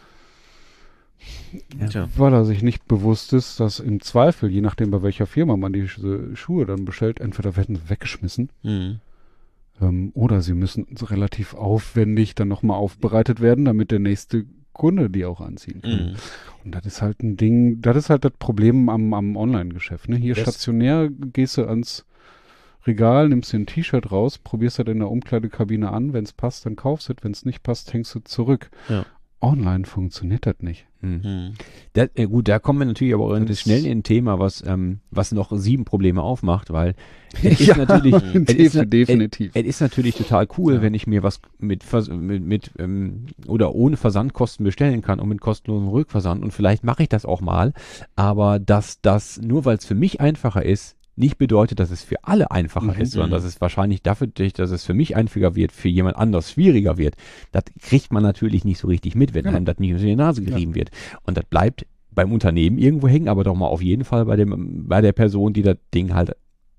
Ja. Tja. Weil er sich nicht bewusst ist, dass im Zweifel, je nachdem bei welcher Firma man die Sch- Schuhe dann bestellt, entweder werden sie weggeschmissen Mhm. ähm, oder sie müssen so relativ aufwendig dann nochmal aufbereitet werden, damit der nächste Kunde die auch anziehen kann. Mhm. Und das ist halt ein Ding, das ist halt das Problem am, am Online-Geschäft. Ne? Hier Das- stationär gehst du ans Regal, nimmst dir ein T-Shirt raus, probierst das in der Umkleidekabine an, wenn es passt, dann kaufst du es, wenn es nicht passt, hängst du zurück. Ja. Online funktioniert das nicht. Hm. Mhm. Da, äh, gut, da kommen wir natürlich aber auch in Das das schnell in ein Thema, was, ähm, was noch sieben Probleme aufmacht, weil es ist Ja, natürlich, es ist, na- definitiv. Es, es ist natürlich total cool, Ja. wenn ich mir was mit, Vers mit, mit ähm, oder ohne Versandkosten bestellen kann und mit kostenlosem Rückversand und vielleicht mache ich das auch mal, aber dass das nur weil es für mich einfacher ist, nicht bedeutet, dass es für alle einfacher Mhm. ist, sondern dass es wahrscheinlich dafür, dass es für mich einfacher wird, für jemand anders schwieriger wird. Das kriegt man natürlich nicht so richtig mit, wenn Genau. einem das nicht unter die Nase gerieben wird. Und das bleibt beim Unternehmen irgendwo hängen, aber doch mal auf jeden Fall bei dem, bei der Person, die das Ding halt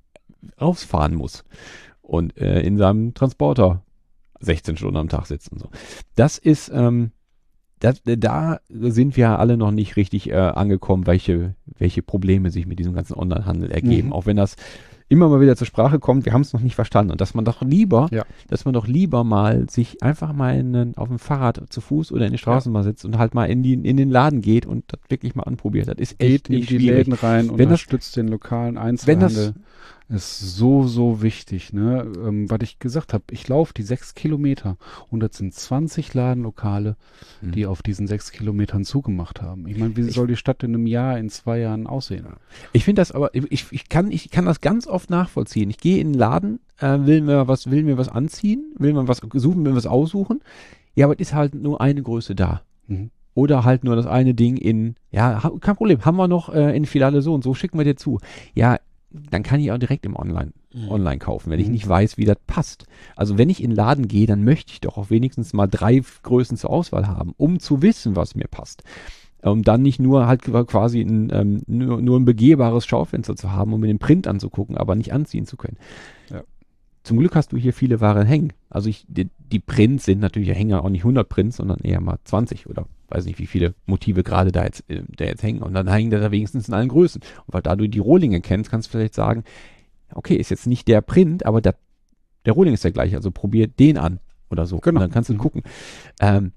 rausfahren muss und äh, in seinem Transporter sechzehn Stunden am Tag sitzt und so. Das ist, ähm, das, da sind wir alle noch nicht richtig äh, angekommen, welche, welche Probleme sich mit diesem ganzen Onlinehandel ergeben. Mhm. Auch wenn das immer mal wieder zur Sprache kommt, wir haben es noch nicht verstanden. Und dass man doch lieber, Ja. dass man doch lieber mal sich einfach mal in, einen- auf dem Fahrrad zu Fuß oder in die Straßenbahn sitzt und halt mal in, die, in den Laden geht und das wirklich mal anprobiert. Das ist echt Geht in nicht die schwierig. Läden rein, Wenn das- unterstützt den lokalen Wenn Einzelhandel. das, Ist so, so wichtig, ne? Ähm, was ich gesagt habe, ich laufe die sechs Kilometer und das sind zwanzig Ladenlokale, Mhm. die auf diesen sechs Kilometern zugemacht haben. Ich meine, wie Ich- soll die Stadt in einem Jahr, in zwei Jahren aussehen? Ich finde das aber, ich, ich, kann, ich kann das ganz oft nachvollziehen. Ich gehe in den Laden, äh, will mir was, will mir was anziehen, will mir was suchen, will mir was aussuchen. Ja, aber es ist halt nur eine Größe da. Mhm. Oder halt nur das eine Ding in, ja, ha, kein Problem, haben wir noch äh, in Filiale so und so, schicken wir dir zu. Ja, dann kann ich auch direkt im Online, Mhm. Online kaufen, wenn ich Mhm. nicht weiß, wie das passt. Also wenn ich in den Laden gehe, dann möchte ich doch auch wenigstens mal drei F- Größen zur Auswahl haben, um zu wissen, was mir passt. Um dann nicht nur halt qua- quasi ein, ähm, nur, nur ein begehbares Schaufenster zu haben, um mir den Print anzugucken, aber nicht anziehen zu können. Ja. Zum Glück hast du hier viele Waren hängen. Also ich, die, die Prints sind natürlich, hängen ja auch nicht hundert Prints, sondern eher mal zwanzig oder weiß nicht, wie viele Motive gerade da jetzt, äh, da jetzt hängen. Und dann hängen da wenigstens in allen Größen. Und weil da du die Rohlinge kennst, kannst du vielleicht sagen, okay, ist jetzt nicht der Print, aber der, der Rohling ist der gleiche, also probier den an oder so. Genau. Und dann kannst du Mhm. gucken. Ähm,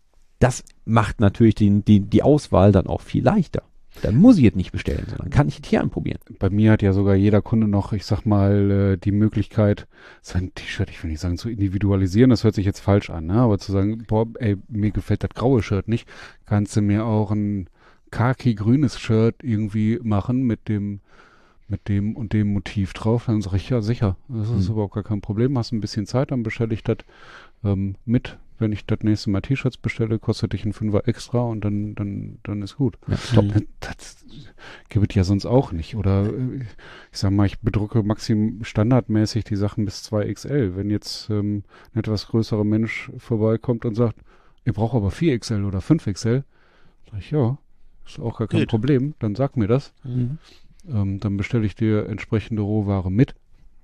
das macht natürlich die, die, die Auswahl dann auch viel leichter. Dann muss ich es nicht bestellen, sondern kann ich es hier anprobieren. Bei mir hat ja sogar jeder Kunde noch, ich sag mal, äh, die Möglichkeit, sein T-Shirt, ich will nicht sagen zu individualisieren, das hört sich jetzt falsch an, ne? Aber zu sagen, boah, ey, mir gefällt das graue Shirt nicht, kannst du mir auch ein khaki-grünes Shirt irgendwie machen mit dem mit dem und dem Motiv drauf, dann sag ich, ja sicher, das ist Hm. überhaupt gar kein Problem, hast ein bisschen Zeit, dann bestelle ich das ähm, mit. Wenn ich das nächste Mal T-Shirts bestelle, kostet dich ein Fünfer extra und dann, dann, dann ist gut. Ja, top. Mhm. Das gibt es ja sonst auch nicht. Oder äh, ich sag mal, ich bedrucke maxim standardmäßig die Sachen bis zwei X L. Wenn jetzt ähm, ein etwas größerer Mensch vorbeikommt und sagt, ihr braucht aber vier X L oder fünf X L, sag ich, ja, ist auch gar kein Geht. Problem, dann sag mir das. Mhm. Ähm, dann bestelle ich dir entsprechende Rohware mit.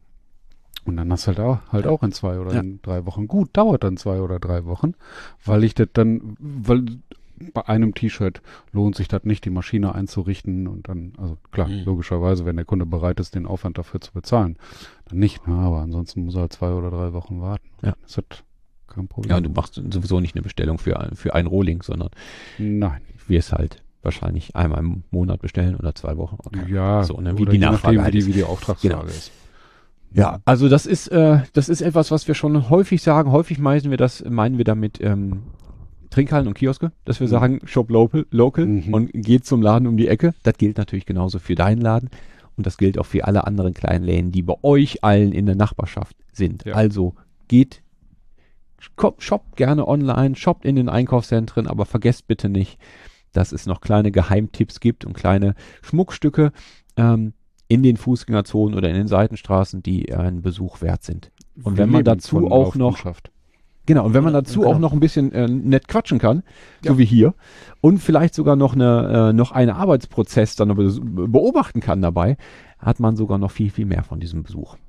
Und dann hast du halt auch, halt auch in zwei oder Ja. in drei Wochen. Gut, dauert dann zwei oder drei Wochen, weil ich das dann, weil bei einem T-Shirt lohnt sich das nicht, die Maschine einzurichten und dann, also klar, Mhm. logischerweise, wenn der Kunde bereit ist, den Aufwand dafür zu bezahlen, dann nicht, ne? Aber ansonsten muss er halt zwei oder drei Wochen warten. Ja. Das ist kein Problem. Ja, und du machst sowieso nicht eine Bestellung für, ein- für einen Rohling, sondern Nein. wirst halt wahrscheinlich einmal im Monat bestellen oder zwei Wochen. Oder Ja, so, ne, wie oder die je Nachfrage nachdem, halt wie ist. die, wie die Auftragslage Genau. ist. Ja, also das ist, äh, das ist etwas, was wir schon häufig sagen. Häufig meinen wir das, meinen wir damit ähm, Trinkhallen und Kioske, dass wir Mhm. sagen, Shop local, local Mhm. und geht zum Laden um die Ecke. Das gilt natürlich genauso für deinen Laden und das gilt auch für alle anderen kleinen Läden, die bei euch allen in der Nachbarschaft sind. Ja. Also geht, shop- shoppt gerne online, shoppt in den Einkaufszentren, aber vergesst bitte nicht, dass es noch kleine Geheimtipps gibt und kleine Schmuckstücke ähm, in den Fußgängerzonen oder in den Seitenstraßen, die einen Besuch wert sind. Und wenn man Wir leben dazu von auch noch, Laufkundschaft. genau, und wenn man Ja, dazu genau. auch noch ein bisschen äh, nett quatschen kann, Ja. so wie hier, und vielleicht sogar noch eine, äh, noch einen Arbeitsprozess dann be beobachten kann dabei, hat man sogar noch viel, viel mehr von diesem Besuch.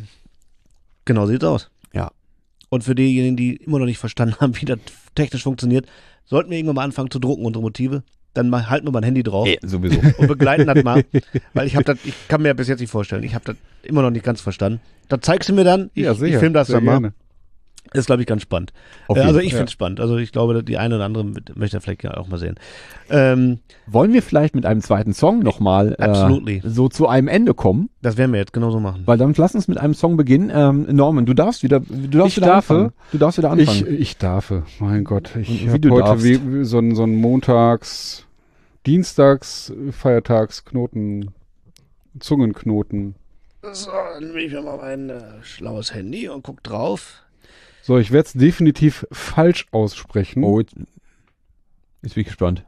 Genau, sieht's aus. Ja. Und für diejenigen, die immer noch nicht verstanden haben, wie das technisch funktioniert, sollten wir irgendwann mal anfangen zu drucken, unsere Motive, dann mal, halten wir mein Handy drauf Äh, sowieso. und begleiten das mal. Weil ich habe das, ich kann mir bis jetzt nicht vorstellen, ich habe das immer noch nicht ganz verstanden. Da zeigst du mir dann, ich, ich film das sehr dann mal. gerne. Ist, glaube ich, ganz spannend. Auf Äh, jeden also Fall, ich finde es spannend. Also ich glaube, die eine oder andere mit- möchte er vielleicht ja auch mal sehen. Ähm, Wollen wir vielleicht mit einem zweiten Song nochmal äh, Absolutely. so zu einem Ende kommen? das werden wir jetzt genauso machen. Weil dann lass uns mit einem Song beginnen. Ähm, Norman, du darfst wieder, du darfst Ich wieder darf. anfangen. Du darfst wieder Ich, anfangen. ich darf. Mein Gott. Ich Und wie habe du heute darfst. wie, wie so ein so ein Montags, Dienstags, Feiertags Knoten, Zungenknoten. So, dann nehme ich mir mal mein äh, schlaues Handy und guck drauf. So, ich werde es definitiv falsch aussprechen. Oh, jetzt, jetzt bin ich gespannt.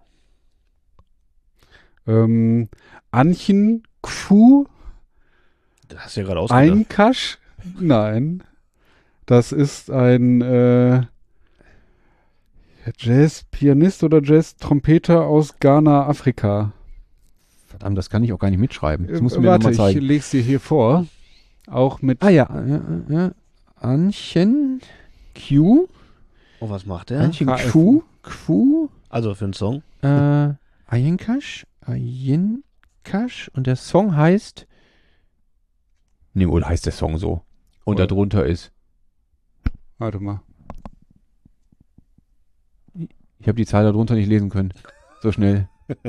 Ähm, Anchen Kfu Das hast du ja gerade ausgedacht. Einkasch? Nein. Das ist ein äh, Jazz-Pianist oder Jazz-Trompeter aus Ghana, Afrika. Verdammt, das kann ich auch gar nicht mitschreiben. Das musst du Äh, mir Warte, nochmal ich zeigen. leg's dir hier vor. Auch mit Ah ja, ja, ja. Anchen Q. Oh, was macht der? Anchen K F. Q. Q. Also für einen Song. Äh, Ayenkash. Ayenkash. Und der Song heißt. Nee, oder heißt der Song so? Und Oder- darunter ist. Warte mal. Ich habe die Zahl darunter nicht lesen können. So schnell.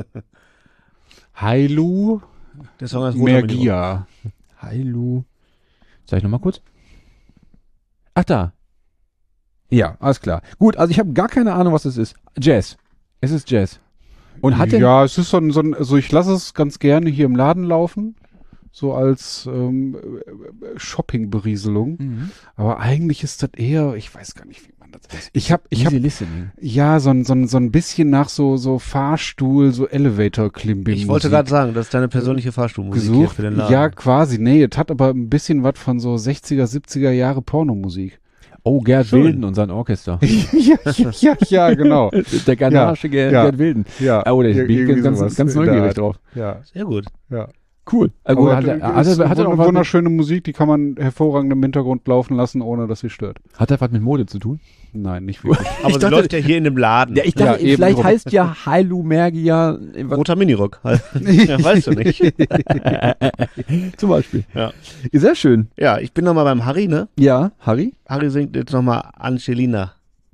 Hailu Der Song heißt Roter Minimum. Mergia. Hailu. Sag ich nochmal kurz. Ach, da. Ja, alles klar. Gut, also ich habe gar keine Ahnung, was es ist. Jazz. Es ist Jazz. Und hat denn, Ja, es ist so ein, so ein, also ich lasse es ganz gerne hier im Laden laufen. So als ähm, Shopping-Berieselung. Mhm. Aber eigentlich ist das eher, ich weiß gar nicht, wie man das. Ich habe, ich habe, Easy listening. ja, so ein, so ein, so ein bisschen nach so, so Fahrstuhl, so Elevator-Klimbim. Ich wollte gerade sagen, das ist deine persönliche Fahrstuhlmusik hier gesucht. für den Laden. Ja, quasi. Nee, es hat aber ein bisschen was von so sechziger, siebziger Jahre Pornomusik. Oh, Gerd Schön. Wilden und sein Orchester. ja, ja, ja, ja, genau. Der ghanaische Gerd, ja. Gerd Wilden. Ja. Oh, da bin ich irgendwie ganz, sowas ganz in der neugierig Art. drauf. Ja, Sehr gut. ja. Cool. Also, Aber hat, er, hat, ist er, hat, er eine noch was mit, wunderschöne Musik, die kann man hervorragend im Hintergrund laufen lassen, ohne dass sie stört. hat er was mit Mode zu tun? Nein, nicht wirklich. Aber sie dachte- läuft ja hier in dem Laden. Ja, ich dachte, Ja, eben vielleicht drum. heißt ja Hailu Mergia. Roter Minirock. Halt. ja, weißt du nicht. Zum Beispiel. Ja. Sehr schön. Ja, ich bin nochmal beim Harry, ne? Ja, Harry. Harry singt jetzt nochmal Angelina.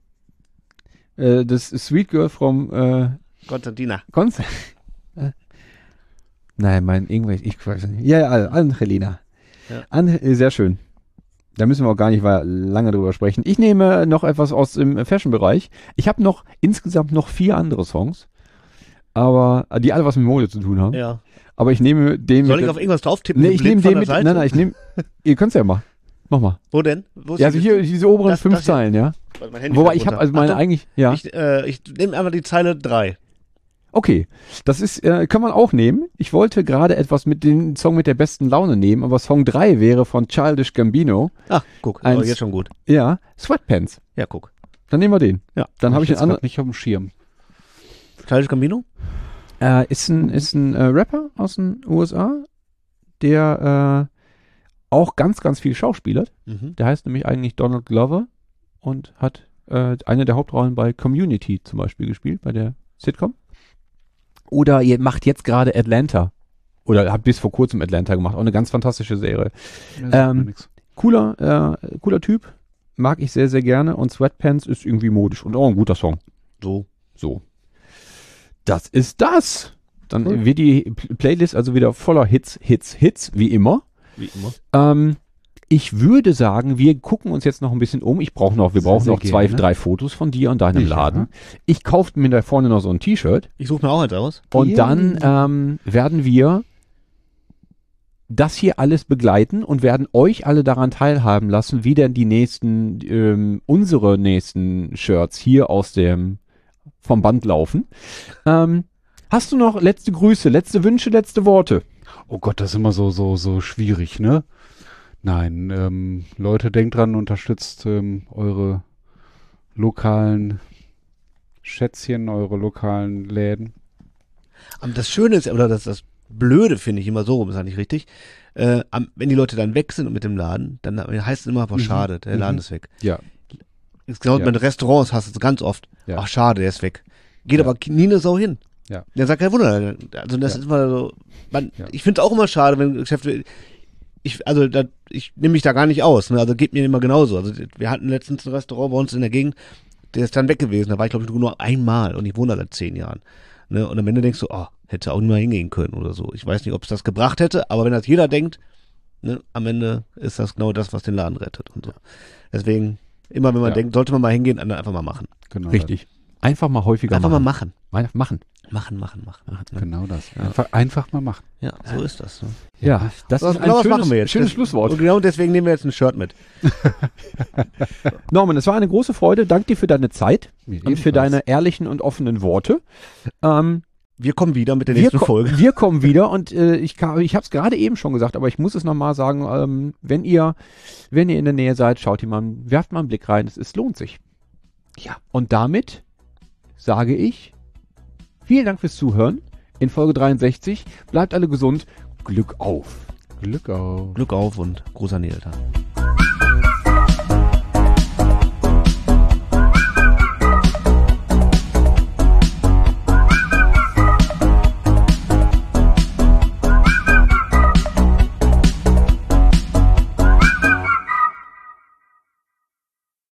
Äh, das Sweet Girl from äh, Konstantina. Konz. Äh, Nein, mein irgendwelche, ich weiß nicht. Ja, ja, Angelina. Ja. An, äh, sehr schön. Da müssen wir auch gar nicht weiter lange drüber sprechen. Ich nehme noch etwas aus dem Fashion-Bereich. Ich habe noch insgesamt noch vier andere Songs, aber äh, die alle was mit Mode zu tun haben. Ja. Aber ich nehme den Soll mit ich der- auf irgendwas drauf tippen? Nee, so ich blind nehme von den der mit. Seite? Nein, nein, ich nehme. Ihr könnt's ja mal. Mach mal. Wo denn? Wo ist Ja, also die hier Liste? diese oberen Das- fünf das hier. Zeilen, ja. Warte, mein Handy Wobei fällt ich habe runter. also meine Achtung, eigentlich, ja. Ich, äh, ich nehme einfach die Zeile drei. Okay, das ist, äh, kann man auch nehmen. Ich wollte gerade etwas mit dem Song mit der besten Laune nehmen, aber Song drei wäre von Childish Gambino. Ach, guck. Eins. Oh, jetzt schon gut. Ja, Sweatpants. Ja, guck. Dann nehmen wir den. Ja. Dann habe ich den jetzt anderen. grad nicht auf dem Schirm. Childish Gambino? Äh, ist ein, ist ein äh, Rapper aus den U S A, der äh, auch ganz, ganz viel schauspielert. Mhm. Der heißt nämlich eigentlich Donald Glover und hat äh, eine der Hauptrollen bei Community zum Beispiel gespielt, bei der Sitcom. Oder ihr macht jetzt gerade Atlanta. Oder hat bis vor kurzem Atlanta gemacht. Auch eine ganz fantastische Serie. Ja, sagt mir Ähm, nix. Cooler, äh, cooler Typ. Mag ich sehr, sehr gerne. Und Sweatpants ist irgendwie modisch. Und auch ein guter Song. So. So. Das ist das. Dann Cool. wird die P- Playlist also wieder voller Hits, Hits, Hits, wie immer. Wie immer. Ähm, ich würde sagen, wir gucken uns jetzt noch ein bisschen um. Ich brauche noch, wir Sehr, brauchen sehr noch zwei, gerne. drei Fotos von dir und deinem Ja. Laden. Ich kaufe mir da vorne noch so ein T-Shirt Ich suche mir auch eins aus. und Ja. dann ähm, werden wir das hier alles begleiten und werden euch alle daran teilhaben lassen, wie denn die nächsten, ähm, unsere nächsten Shirts hier aus dem, vom Band laufen. Ähm, hast du noch letzte Grüße, letzte Wünsche, letzte Worte? Oh Gott, das ist immer so, so, so schwierig, ne? Nein, ähm, Leute, denkt dran, unterstützt ähm, eure lokalen Schätzchen, eure lokalen Läden. Aber das Schöne ist, oder das, das Blöde finde ich immer so rum, ist eigentlich richtig. Äh, am, wenn die Leute dann weg sind mit dem Laden, dann heißt es immer einfach Mhm. schade, der Laden Mhm. ist weg. Ja. Ist genau Ja. mit Restaurants hast du es ganz oft. Ja. Ach schade, der ist weg. Geht Ja. aber nie eine Sau hin. Ja. Der sagt kein Wunder. Also das Ja. ist immer so. Man, Ja. Ich finde es auch immer schade, wenn Geschäfte. Ich, also da, ich nehme mich da gar nicht aus, ne? Also geht mir immer genauso. Also wir hatten letztens ein Restaurant bei uns in der Gegend, der ist dann weg gewesen. Da war ich, glaube ich, nur einmal und ich wohne da seit zehn Jahren. Ne? Und am Ende denkst du, oh, hätte auch nicht mal hingehen können oder so. Ich weiß nicht, ob es das gebracht hätte, aber wenn das jeder denkt, ne, am Ende ist das genau das, was den Laden rettet und so. Deswegen, immer wenn man Ja. denkt, sollte man mal hingehen, dann einfach mal machen. Genau Richtig. Einfach mal häufiger Einfach machen. mal machen. Einfach machen. Machen, machen, machen. Das. Ne? Genau das. Ja. Einfach, einfach mal machen. Ja, so ist das. Ne? Ja, das Was, ist ein genau was schönes, machen wir jetzt? schönes Das- Schlusswort. Und genau deswegen nehmen wir jetzt ein Shirt mit. Norman, es war eine große Freude. Danke dir für deine Zeit Mir und für ebenfalls. deine ehrlichen und offenen Worte. Ähm, Wir kommen wieder mit der wir, nächsten ko- Folge. wir kommen wieder und äh, ich, ka- ich habe es gerade eben schon gesagt, aber ich muss es nochmal sagen, ähm, wenn ihr wenn ihr in der Nähe seid, schaut ihr mal, werft mal einen Blick rein, es, es lohnt sich. Ja, und damit sage ich vielen Dank fürs Zuhören in Folge dreiundsechzig. Bleibt alle gesund. Glück auf. Glück auf. Glück auf und großer Nähe da.